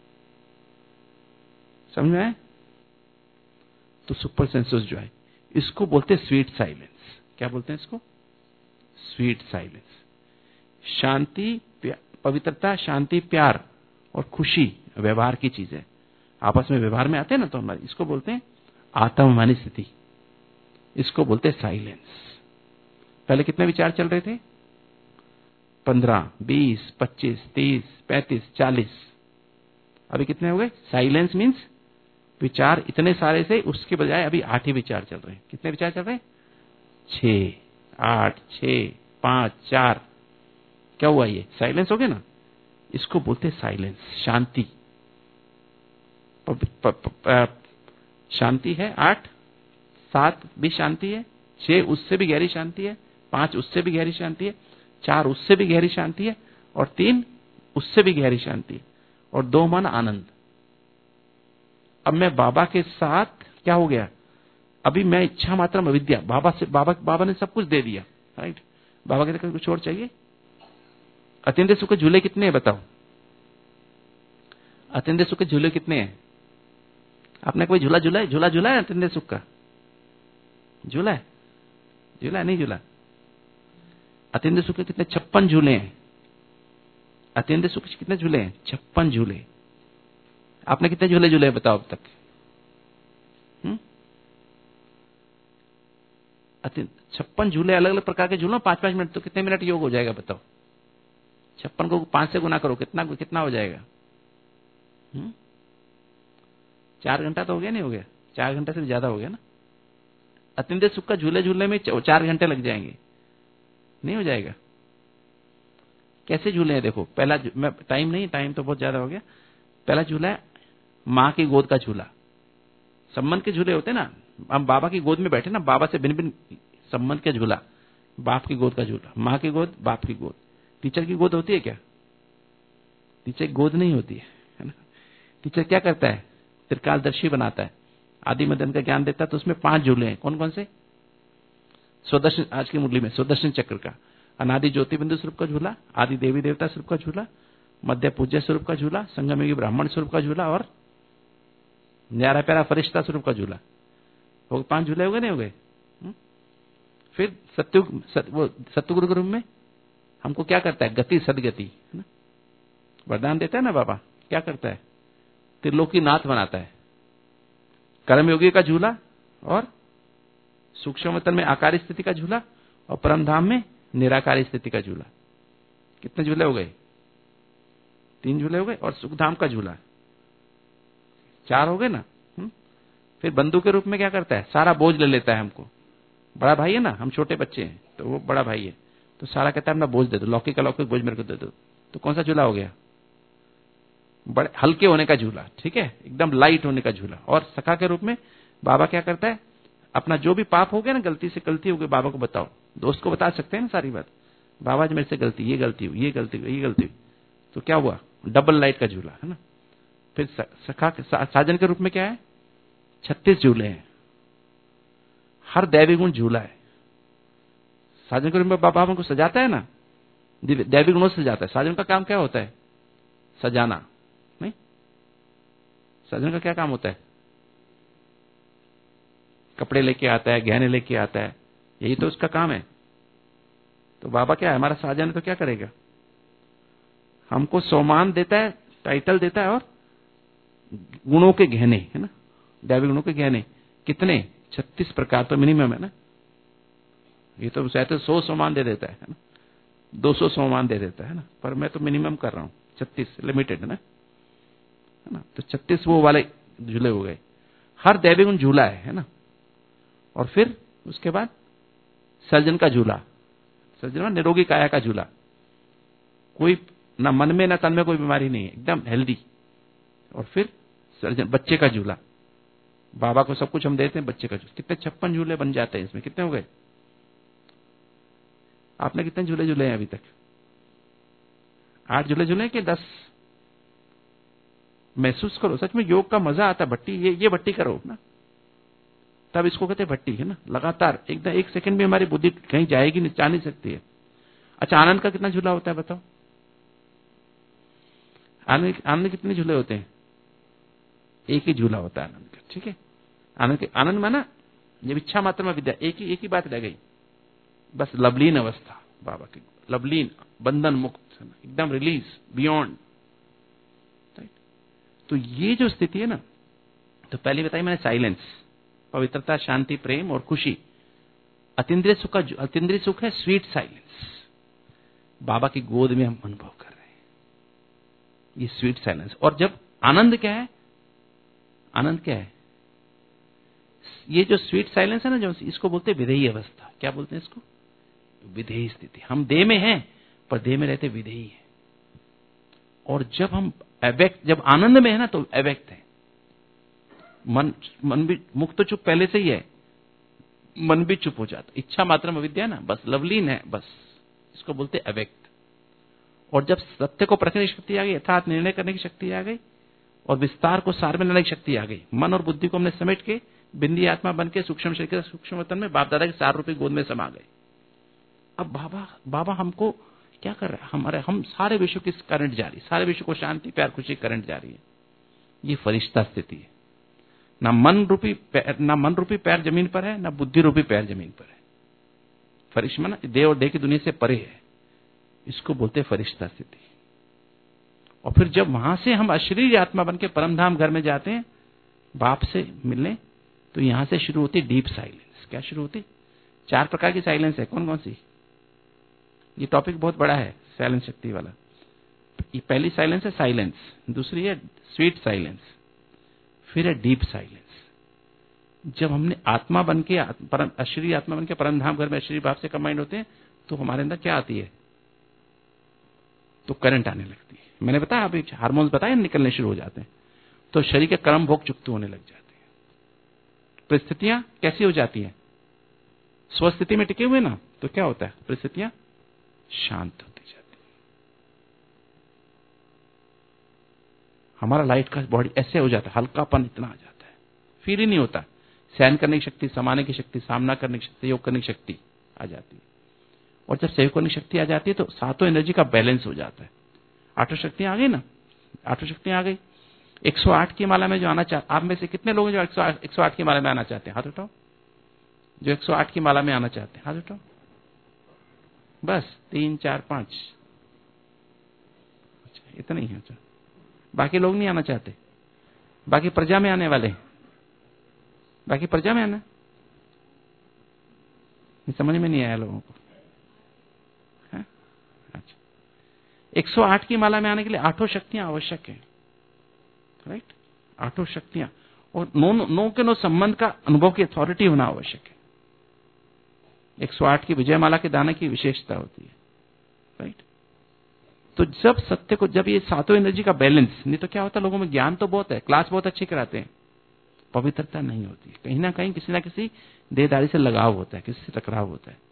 समझ में आए? तो सुपर सेंसस जॉय, इसको बोलते हैं स्वीट साइलेंस। क्या बोलते हैं इसको? Sweet silence. शांति, पवित्रता, शांति, प्यार और खुशी व्यवहार की चीजें आपस में व्यवहार में आते हैं ना, तो हमारे इसको बोलते हैं आत्मवानी स्थिति, इसको बोलते हैं साइलेंस। पहले कितने विचार चल रहे थे? पंद्रह, बीस, पच्चीस, तीस, पैंतीस, चालीस। अभी कितने हो गए? साइलेंस मीन्स विचार इतने सारे से उसके बजाय अभी आठ ही विचार चल रहे हैं। कितने विचार चल रहे हैं? छह, आठ, छह, पांच, चार। क्या हुआ? ये साइलेंस हो गया ना, इसको बोलते हैं साइलेंस, शांति। प, प, प, प, शांति है आठ, सात भी शांति है, छह उससे भी गहरी शांति है, पांच उससे भी गहरी शांति है, चार उससे भी गहरी शांति है, और तीन उससे भी गहरी शांति है, और दो मन आनंद। अब मैं बाबा के साथ क्या हो गया? अभी मैं इच्छा मात्रा में विद्या, बाबा से बाबा बाबा ने सब कुछ दे दिया। राइट, बाबा कहते कुछ और चाहिए? अतीन्द्रिय सुख के झूले कितने हैं बताओ? अतीन्द्रिय सुख के झूले कितने हैं? आपने कोई झूला झूला है? झूला झूला है अतीन्द्रिय सुख का? झूला है? झूला है? नहीं झूला? अतीन्द्रिय सुख के कितने? छप्पन झूले हैं। अतीन्द्रिय सुख के कितने झूले हैं? छप्पन झूले। आपने कितने झूले झूले हैं बताओ अब तक? हम्म छप्पन झूले, अलग अलग प्रकार के झूलों, पांच पांच मिनट, तो कितने मिनट योग हो जाएगा बताओ? छप्पन को पांच से गुना करो, कितना कितना हो जाएगा? हम्म चार घंटा तो हो गया, नहीं हो गया? चार घंटा से ज्यादा हो गया ना। अतीन्द्रिय सुख का झूले झूलने में चार घंटे लग जाएंगे, नहीं हो जाएगा? कैसे झूले हैं देखो। पहला, मैं टाइम नहीं, टाइम तो बहुत ज्यादा हो गया। पहला झूला है माँ की गोद का झूला। संबंध के झूले होते ना, हम बाबा की गोद में बैठे ना, बाबा से भिन्न भिन्न संबंध के झूला। बाप की गोद का झूला, माँ की गोद, बाप की गोद। टीचर की गोद होती है क्या? टीचर की गोद नहीं होती है, है ना। टीचर क्या करता है? त्रिकालदर्शी बनाता है, आदि मध्य का ज्ञान देता है। तो उसमें पांच झूले हैं। कौन कौन से? स्वदर्शन, आज की मुरली में स्वदर्शन चक्र का, अनादि ज्योति बिंदु स्वरूप का झूला, आदि देवी देवता स्वरूप का झूला, मध्य पूज्य स्वरूप का झूला, संगमयुगी ब्राह्मण स्वरूप का झूला, और न्यारा प्यारा फरिश्ता स्वरूप का झूला। वो पांच झूले हो गए, नहीं हो गए? फिर सत्युग सत, वो सतगुरु के रूप में हमको क्या करता है? गति सदगति, है ना, वरदान देता है ना बाबा। क्या करता है? त्रिलोकी नाथ बनाता है। कर्मयोगी का झूला, और सूक्ष्म तल में आकार स्थिति का झूला, और परम धाम में निराकार स्थिति का झूला। कितने झूले हो गए? तीन झूले हो गए। और सुखधाम का झूला, चार हो गए ना। हुँ? फिर बंधु के रूप में क्या करता है? सारा बोझ ले लेता है हमको। बड़ा भाई है ना, हम छोटे बच्चे हैं, तो वो बड़ा भाई है, तो सारा कहता है अपना बोझ दे दो, लौकिक का लौकिक बोझ मेरे को दे दो। तो कौन सा झूला हो गया? बड़े हल्के होने का झूला, ठीक है, एकदम लाइट होने का झूला। और सखा के रूप में बाबा क्या करता है? अपना जो भी पाप हो गया ना, गलती से गलती हो गई, बाबा को बताओ। दोस्त को बता सकते हैं ना सारी बात, बाबा जी मेरे से गलती, ये गलती हुई, ये गलती हुई, ये गलती हुई। तो क्या हुआ? डबल लाइट का झूला, है ना। फिर सखा सा, साजन के रूप में क्या है? छत्तीस झूले हैं, हर दैवी गुण झूला है। साजन के रूप में बाबा हमको सजाता है ना, दैवी गुणों से सजाता है। साजन का काम क्या होता है? सजाना। नहीं, साजन का क्या काम होता है? कपड़े लेके आता है, गहने लेके आता है, यही तो उसका काम है। तो बाबा क्या है? हमारा साजन है, तो क्या करेगा? हमको सम्मान देता है, टाइटल देता है, और गुणों के गहने, है ना, दैवी गुणों के गहने। कितने? छत्तीस प्रकार तो मिनिमम है ना। ये तो शायद तो सौ सम्मान दे देता है ना, दो सौ सम्मान दे देता है ना, पर मैं तो मिनिमम कर रहा हूँ, छत्तीस लिमिटेड है ना, है ना। तो छत्तीस वो वाले झूले हो गए। हर दैवी गुण झूला है, है ना। और फिर उसके बाद सर्जन का झूला, सर्जन निरोगी काया का झूला। कोई ना मन में ना तन में कोई बीमारी नहीं है, एकदम हेल्दी। और फिर सर्जन बच्चे का झूला, बाबा को सब कुछ हम देते हैं, बच्चे का झूला। कितने? छप्पन झूले बन जाते हैं इसमें। कितने हो गए? आपने कितने झूले झूले हैं अभी तक? आठ झूले झूले के दस महसूस करो। सच में योग का मजा आता है। भट्टी ये ये भट्टी करो ना, तब इसको कहते हैं भट्टी, है ना। लगातार एकदम एक सेकंड भी हमारी बुद्धि कहीं जाएगी नहीं, जा नहीं सकती है। अच्छा, आनंद का कितना झूला होता है बताओ? आनंद आनंद कितने झूले होते हैं? एक ही झूला होता है आनंद का, ठीक है। आनंद के आनंद माना जब इच्छा मात्र में विद्या, एक ही एक ही बात रह गई बस, लवलीन अवस्था बाबा की, लवलीन, बंधन मुक्त, एकदम रिलीज, बियॉन्ड। तो ये जो स्थिति है ना, तो पहले बताई मैंने साइलेंस, पवित्रता, शांति, प्रेम और खुशी। अतीन्द्रिय सुख का, अतीन्द्रिय सुख है स्वीट साइलेंस, बाबा की गोद में हम अनुभव कर रहे हैं ये स्वीट साइलेंस। और जब आनंद क्या है, आनंद क्या है? ये जो स्वीट साइलेंस है ना, जो इसको बोलते हैं विधेयी अवस्था। क्या बोलते हैं इसको? विधेयी स्थिति। हम देह में हैं पर देह में रहते विधेयी है। और जब हम अव्यक्त, जब आनंद में है ना तो अव्यक्त है। मन मन भी, मुख तो चुप पहले से ही है, मन भी चुप हो जाता, इच्छा मात्र में विद्या ना, बस लवलीन है, बस इसको बोलते अव्यक्त। और जब सत्य को परखने की शक्ति आ गई, अर्थात निर्णय करने की शक्ति आ गई, और विस्तार को सार में लेने की शक्ति आ गई, मन और बुद्धि को हमने समेट के बिंदी आत्मा बन के सूक्ष्म शरीर के सूक्ष्म वतन में बाप दादा के सार रूपी गोद में समा गए। अब बाबा बाबा हमको क्या कर रहा है? हमारे हम सारे विश्व की करंट जारी, सारे विश्व को शांति, प्यार, खुशी करंट जारी है। ये फरिश्ता स्थिति है। ना मन रूपी पैर, ना मन रूपी पैर जमीन पर है, ना बुद्धि रूपी पैर जमीन पर है। फरिश्ता ना देह और देह की दुनिया से परे है, इसको बोलते हैं फरिश्ता स्थिति। और फिर जब वहां से हम अशरीर आत्मा बन के परमधाम घर में जाते हैं बाप से मिलने, तो यहां से शुरू होती डीप साइलेंस। क्या शुरू होती? चार प्रकार की साइलेंस है। कौन कौन सी? ये टॉपिक बहुत बड़ा है साइलेंस शक्ति वाला। पहली साइलेंस है साइलेंस, दूसरी है स्वीट साइलेंस, फिर है डीप साइलेंस। जब हमने आत्मा बन के अशरीर आत्मा बन के परमधाम घर में अशरीर भाव से कंबाइंड होते हैं, तो हमारे अंदर क्या आती है? तो करंट आने लगती है। मैंने बताया अभी, हार्मोन्स बताए निकलने शुरू हो जाते हैं, तो शरीर के कर्म भोग चुकते होने लग जाते हैं। परिस्थितियां कैसी हो जाती हैं? स्वस्थिति में टिके हुए ना, तो क्या होता है? परिस्थितियां शांत होती जाती है। हमारा लाइट का बॉडी ऐसे हो जाता है, हल्कापन इतना आ जाता है, फील ही नहीं होता। सहन करने की शक्ति, समाने की शक्ति, सामना करने की शक्ति, योग करने की शक्ति आ जाती है। और जब सहयोग करने की शक्ति आ जाती है तो सातों एनर्जी का बैलेंस हो जाता है। आठों शक्तियां आ गई ना, आठों शक्तियां आ गई। एक सौ आठ की माला में जो आना चाहते, आप में से कितने लोग हैं जो एक सौ आठ की माला में आना चाहते हैं? हाथ उठाओ। जो एक सौ आठ की माला में आना चाहते हैं, हाथ उठाओ। बस तीन, चार, पांच, अच्छा इतना ही है। अच्छा, बाकी लोग नहीं आना चाहते? बाकी प्रजा में आने वाले, बाकी प्रजा में आना, समझ में नहीं आया लोगों को? है? अच्छा, एक सौ आठ की माला में आने के लिए आठों शक्तियां आवश्यक है, राइट? आठों शक्तियां, और नो नो के नो संबंध का अनुभव की अथॉरिटी होना आवश्यक है। एक सौ आठ की विजय माला के दाने की विशेषता होती है, राइट? तो जब सत्य को, जब ये सातों एनर्जी का बैलेंस, नहीं तो क्या होता है, लोगों में ज्ञान तो बहुत है, क्लास बहुत अच्छी कराते हैं, पवित्रता नहीं होती है। कहीं ना कहीं किसी ना किसी देहदारी से लगाव होता है, किसी से टकराव होता है।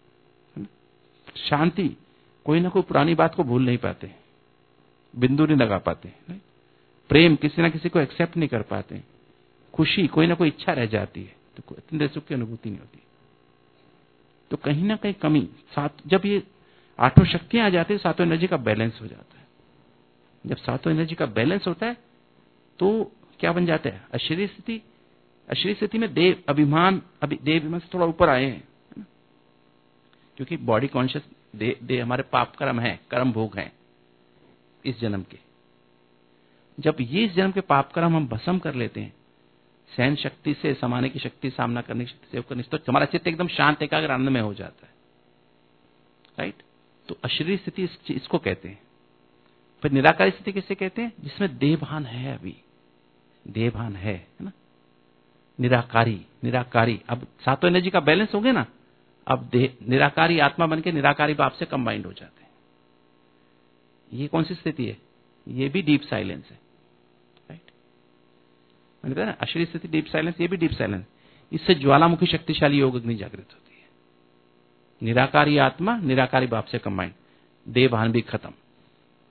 शांति, कोई ना कोई पुरानी बात को भूल नहीं पाते, बिंदु नहीं लगा पाते। प्रेम, किसी ना किसी को एक्सेप्ट नहीं कर पाते। खुशी, कोई ना कोई इच्छा रह जाती है, तो इतने सुख की अनुभूति नहीं होती। तो कहीं ना कहीं कमी, सात जब ये आठों शक्तियां आ जाती है, सातों एनर्जी का बैलेंस हो जाता है। जब सातों एनर्जी का बैलेंस होता है तो क्या बन जाता है? अशरीर स्थिति। अशरीर स्थिति में देव अभिमान, अभी देव अभिमान से थोड़ा ऊपर आए हैं, क्योंकि बॉडी कॉन्शियस दे, दे हमारे पाप कर्म है, कर्म भोग हैं इस जन्म के। जब ये इस जन्म के पाप कर्म हम भस्म कर लेते हैं, सहन शक्ति से, समाने की शक्ति, सामना करने की शक्ति से, करने तो हमारा चित्त एकदम शांत, एकाग्र, आनंद में हो जाता है, राइट? तो अशरीर स्थिति इस, इसको कहते हैं। फिर निराकारी स्थिति किसे कहते हैं? जिसमें देहभान है, अभी देहभान है, है ना? निराकारी, निराकारी। अब सातों एनर्जी का बैलेंस हो गया ना, अब निराकारी आत्मा बन के निराकारी बाप से कंबाइंड हो जाते हैं। ये कौन सी स्थिति है? ये भी डीप साइलेंस है, राइट? मैंने बताया ना, अशरीर स्थिति डीप साइलेंस, ये भी डीप साइलेंस। इससे ज्वालामुखी शक्तिशाली योग अग्नि जागृत होती है। निराकारी आत्मा निराकारी बाप से कंबाइंड, देहभान भी खत्म,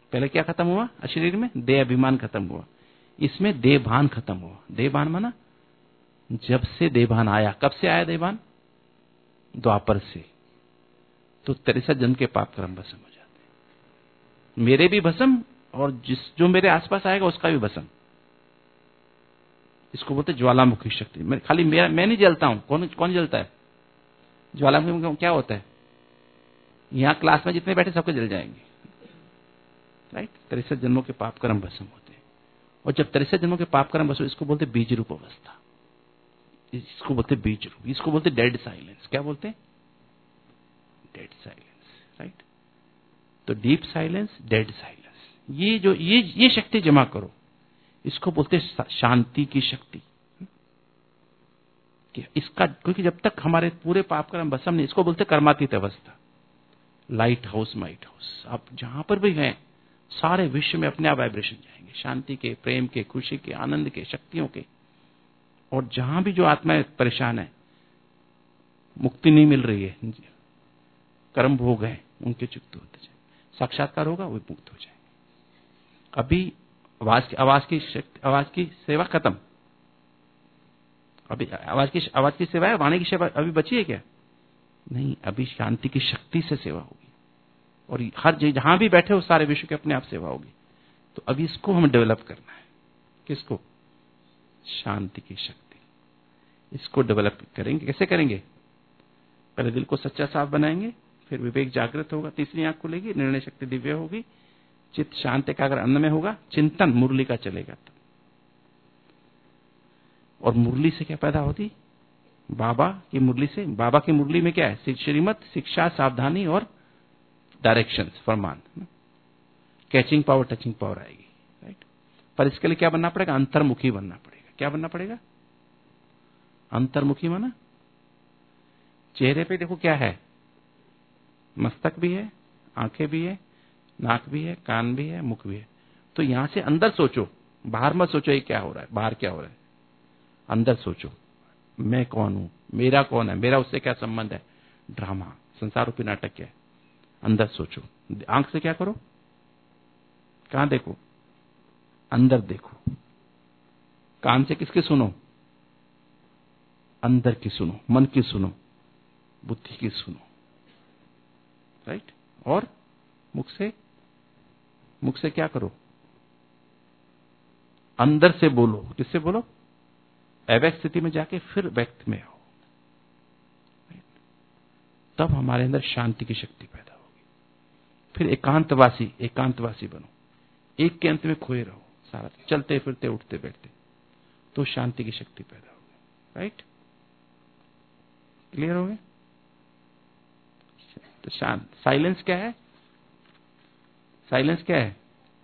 पहले क्या खत्म हुआ शरीर में? देह अभिमान खत्म हुआ। इसमें देहभान खत्म हुआ। देहभान माना जब से देहभान आया। कब से आया देहभान? द्वापर से। तो तिरसठ जन्म के पाप कर्म भस्म हो जाते हैं। मेरे भी भस्म और जिस जो मेरे आसपास आएगा उसका भी भस्म। इसको बोलते ज्वालामुखी शक्ति। मैं खाली मेरा मैं नहीं जलता हूं। कौन कौन जलता है? ज्वालामुखी में क्या होता है? यहां क्लास में जितने बैठे सबके जल जाएंगे। राइट? तिरसठ जन्मों के पाप कर्म भस्म होते हैं। और जब तिरसठ जन्मों के पाप कर्म भस्म, इसको बोलते बीज रूप अवस्था। इसको बोलते बीज रूप। इसको बोलते डेड साइलेंस। क्या बोलते हैं? Dead silence. राइट? तो डीप साइलेंस, डेड साइलेंस, ये जो ये ये शक्ति जमा करो। इसको बोलते शांति की शक्ति। कि इसका क्योंकि जब तक हमारे पूरे पाप कर्म भस्म नहीं, इसको बोलते कर्मातीत अवस्था। Light house, might house. आप जहां पर भी हैं सारे विश्व में अपने आप वाइब्रेशन जाएंगे, शांति के, प्रेम के, खुशी के, आनंद के, शक्तियों के। और जहां भी जो आत्माएं परेशान है, मुक्ति नहीं मिल रही है, कर्म भोग है, उनके चुक्त होते जाए, साक्षात्कार होगा, वो मुक्त हो जाएंगे। अभी आवाज की आवाज की शक्ति, आवाज की सेवा खत्म। अभी आवाज की आवाज की सेवा है, वाणी की सेवा अभी बची है क्या? नहीं, अभी शांति की शक्ति से सेवा होगी। और हर जहां भी बैठे हो सारे विश्व की अपने आप सेवा होगी। तो अभी इसको हम डेवलप करना है। किसको? शांति की शक्ति। इसको डेवलप करेंगे। कैसे करेंगे? पहले दिल को सच्चा साफ बनाएंगे, फिर विवेक जागृत होगा, तीसरी आंख खुलेगी, निर्णय शक्ति दिव्य होगी, चित्त शांत एकाग्र अन्न में होगा, चिंतन मुरली का चलेगा। तब और मुरली से क्या पैदा होती? बाबा की मुरली से। बाबा की मुरली में क्या है? श्रीमत, शिक्षा, सावधानी और डायरेक्शंस, फरमान। कैचिंग पावर, टचिंग पावर आएगी। राइट? पर इसके लिए क्या बनना पड़ेगा? अंतर्मुखी बनना पड़ेगा। क्या बनना पड़ेगा? अंतर्मुखी माना चेहरे पे देखो क्या है, मस्तक भी है, आंखें भी है, नाक भी है, कान भी है, मुख भी है। तो यहां से अंदर सोचो, बाहर मत सोचो ये क्या हो रहा है, बाहर क्या हो रहा है। अंदर सोचो, मैं कौन हूं, मेरा कौन है, मेरा उससे क्या संबंध है। ड्रामा, संसार रूपी नाटक क्या है। अंदर सोचो। आंख से क्या करो? कहां देखो? अंदर देखो। कान से किसकी सुनो? अंदर की सुनो, मन की सुनो, बुद्धि की सुनो। राइट? और मुख से, मुख से क्या करो? अंदर से बोलो। किससे बोलो? अव्यक्त स्थिति में जाके फिर व्यक्त में आओ। तब हमारे अंदर शांति की शक्ति पैदा होगी। फिर एकांतवासी, एकांतवासी बनो। एक के अंत में खोए रहो सारा, चलते फिरते उठते बैठते, तो शांति की शक्ति पैदा होगी। राइट? क्लियर हो गया? तो शांत, साइलेंस क्या है? साइलेंस क्या है?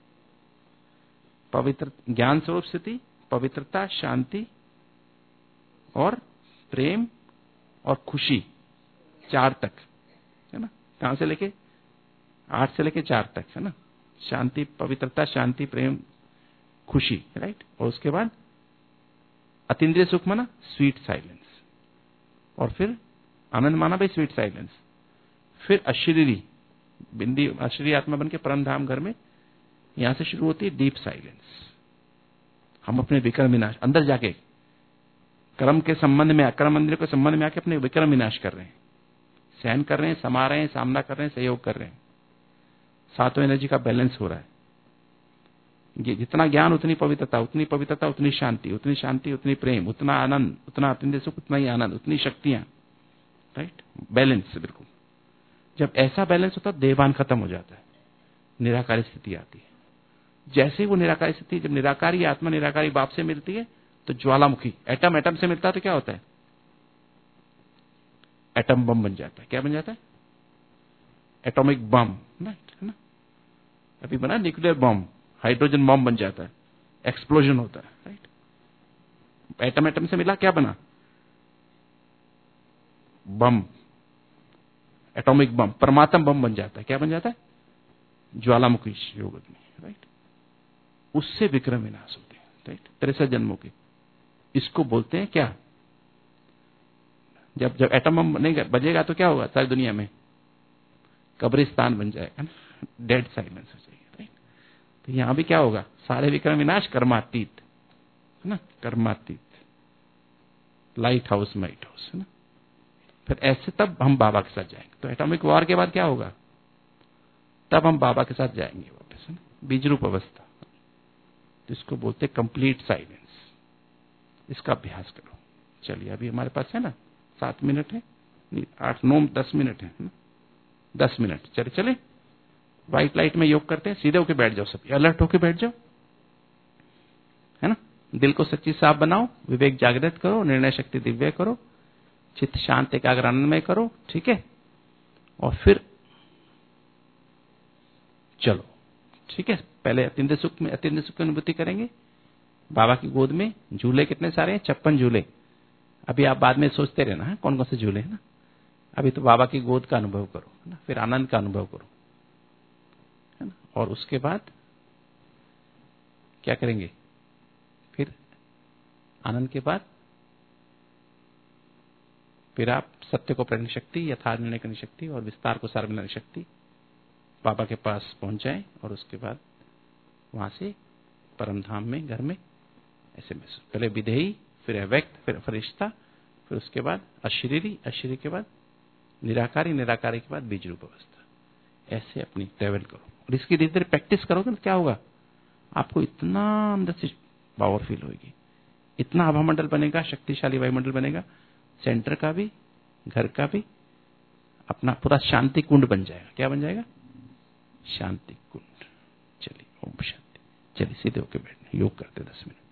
पवित्र ज्ञान स्वरूप स्थिति, पवित्रता, शांति और प्रेम और खुशी, चार तक है ना। कहां से लेके? आठ से लेके चार तक है ना। शांति, पवित्रता, शांति, प्रेम, खुशी। राइट? और उसके बाद अतीन्द्रिय सुख माना स्वीट साइलेंस, और फिर आनंद माना भाई स्वीट साइलेंस। फिर अशरीरी बिंदी, अशरीरी आत्मा बन के परम धाम घर में, यहां से शुरू होती है डीप साइलेंस। हम अपने विक्रम विनाश अंदर जाके कर्म के संबंध में, कर्म इंद्रियों के संबंध में आके अपने विक्रम विनाश कर रहे हैं, सहन कर रहे हैं, समा रहे हैं, सामना कर रहे हैं, सहयोग कर रहे हैं। सातों एनर्जी का बैलेंस हो रहा है। ये जितना ज्ञान उतनी पवित्रता, उतनी पवित्रता उतनी शांति, उतनी शांति उतनी प्रेम, उतना आनंद, उतना अत्यंत सुख उतना ही आनंद, उतनी शक्तियां। राइट? बैलेंस बिल्कुल। जब ऐसा बैलेंस होता है देहभान खत्म हो जाता है, निराकारी स्थिति आती है। जैसे ही वो निराकारी स्थिति, जब निराकारी आत्मा निराकारी बाप से मिलती है तो ज्वालामुखी, एटम एटम से मिलता है तो क्या होता है? एटम बम बन जाता है। क्या बन जाता है? Atomic bomb. है ना? अभी बना न्यूक्लियर बम, हाइड्रोजन बम बन जाता है, एक्सप्लोजन होता है। राइट? एटम एटम से मिला, क्या बना? बम, एटॉमिक बम, परमात्म बम बन जाता है। क्या बन जाता है? ज्वालामुखी योग अग्नि। राइट? उससे विक्रम विनाश होते हैं। राइट? तिरसठ जन्मों के। इसको बोलते हैं क्या? जब जब एटम बम नहीं बजेगा तो क्या होगा? सारी दुनिया में कब्रिस्तान बन जाएगा, डेड साइलेंस हो जाएगी। राइट? तो यहां भी क्या होगा, सारे विक्रम विनाश कर्मातीत है ना, कर्मातीत, लाइट हाउस माइट हाउस है ना। फिर ऐसे तब हम बाबा के साथ जाएंगे। तो एटॉमिक वॉर के बाद क्या होगा, तब हम बाबा के साथ जाएंगे वापस, है ना, बीज रूप अवस्था, जिसको बोलते कंप्लीट साइलेंस। इसका अभ्यास करो। चलिए अभी हमारे पास है ना सात मिनट है, नहीं आठ नौ दस मिनट है, है ना? दस मिनट चले चले व्हाइट लाइट में योग करते हैं। सीधे होके बैठ जाओ, सब अलर्ट होके बैठ जाओ, है ना। दिल को सच्ची साफ बनाओ, विवेक जागृत करो, निर्णय शक्ति दिव्य करो, चित्त शांत एकाग्र आनंदमय करो, ठीक है। और फिर चलो, ठीक है। पहले अत्यंत सुख में अत्यंत सुख की अनुभूति करेंगे। बाबा की गोद में झूले कितने सारे हैं, छप्पन झूले। अभी आप बाद में सोचते रहना है कौन कौन से झूले हैं ना। अभी तो बाबा की गोद का अनुभव करो, है ना, फिर आनंद का अनुभव करो, है ना। और उसके बाद क्या करेंगे, फिर आनंद के बाद फिर आप सत्य को प्रेरक शक्ति, यथार्थ निर्णय करने शक्ति और विस्तार को सार्वजनिक शक्ति बाबा के पास पहुंच जाए। और उसके बाद वहां से परम धाम में, घर में ऐसे महसूस, पहले विधेयी, फिर अव्यक्त, फिर फरिश्ता, फिर उसके बाद अशरीरी, अशरीरी के बाद निराकारी, निराकारी के बाद बीज रूप अवस्था। ऐसे अपनी ट्रेवल करो और इसकी धीरे धीरे प्रैक्टिस करोगे तो क्या होगा, आपको इतना अंदर से पावर फील होगी, इतना आभामंडल बनेगा, शक्तिशाली वायुमंडल बनेगा, सेंटर का भी, घर का भी, अपना पूरा शांति कुंड बन जाएगा। क्या बन जाएगा, शांति कुंड। चलिए ओम शांति। चलिए सीधे होके बैठने, योग करते दस मिनट।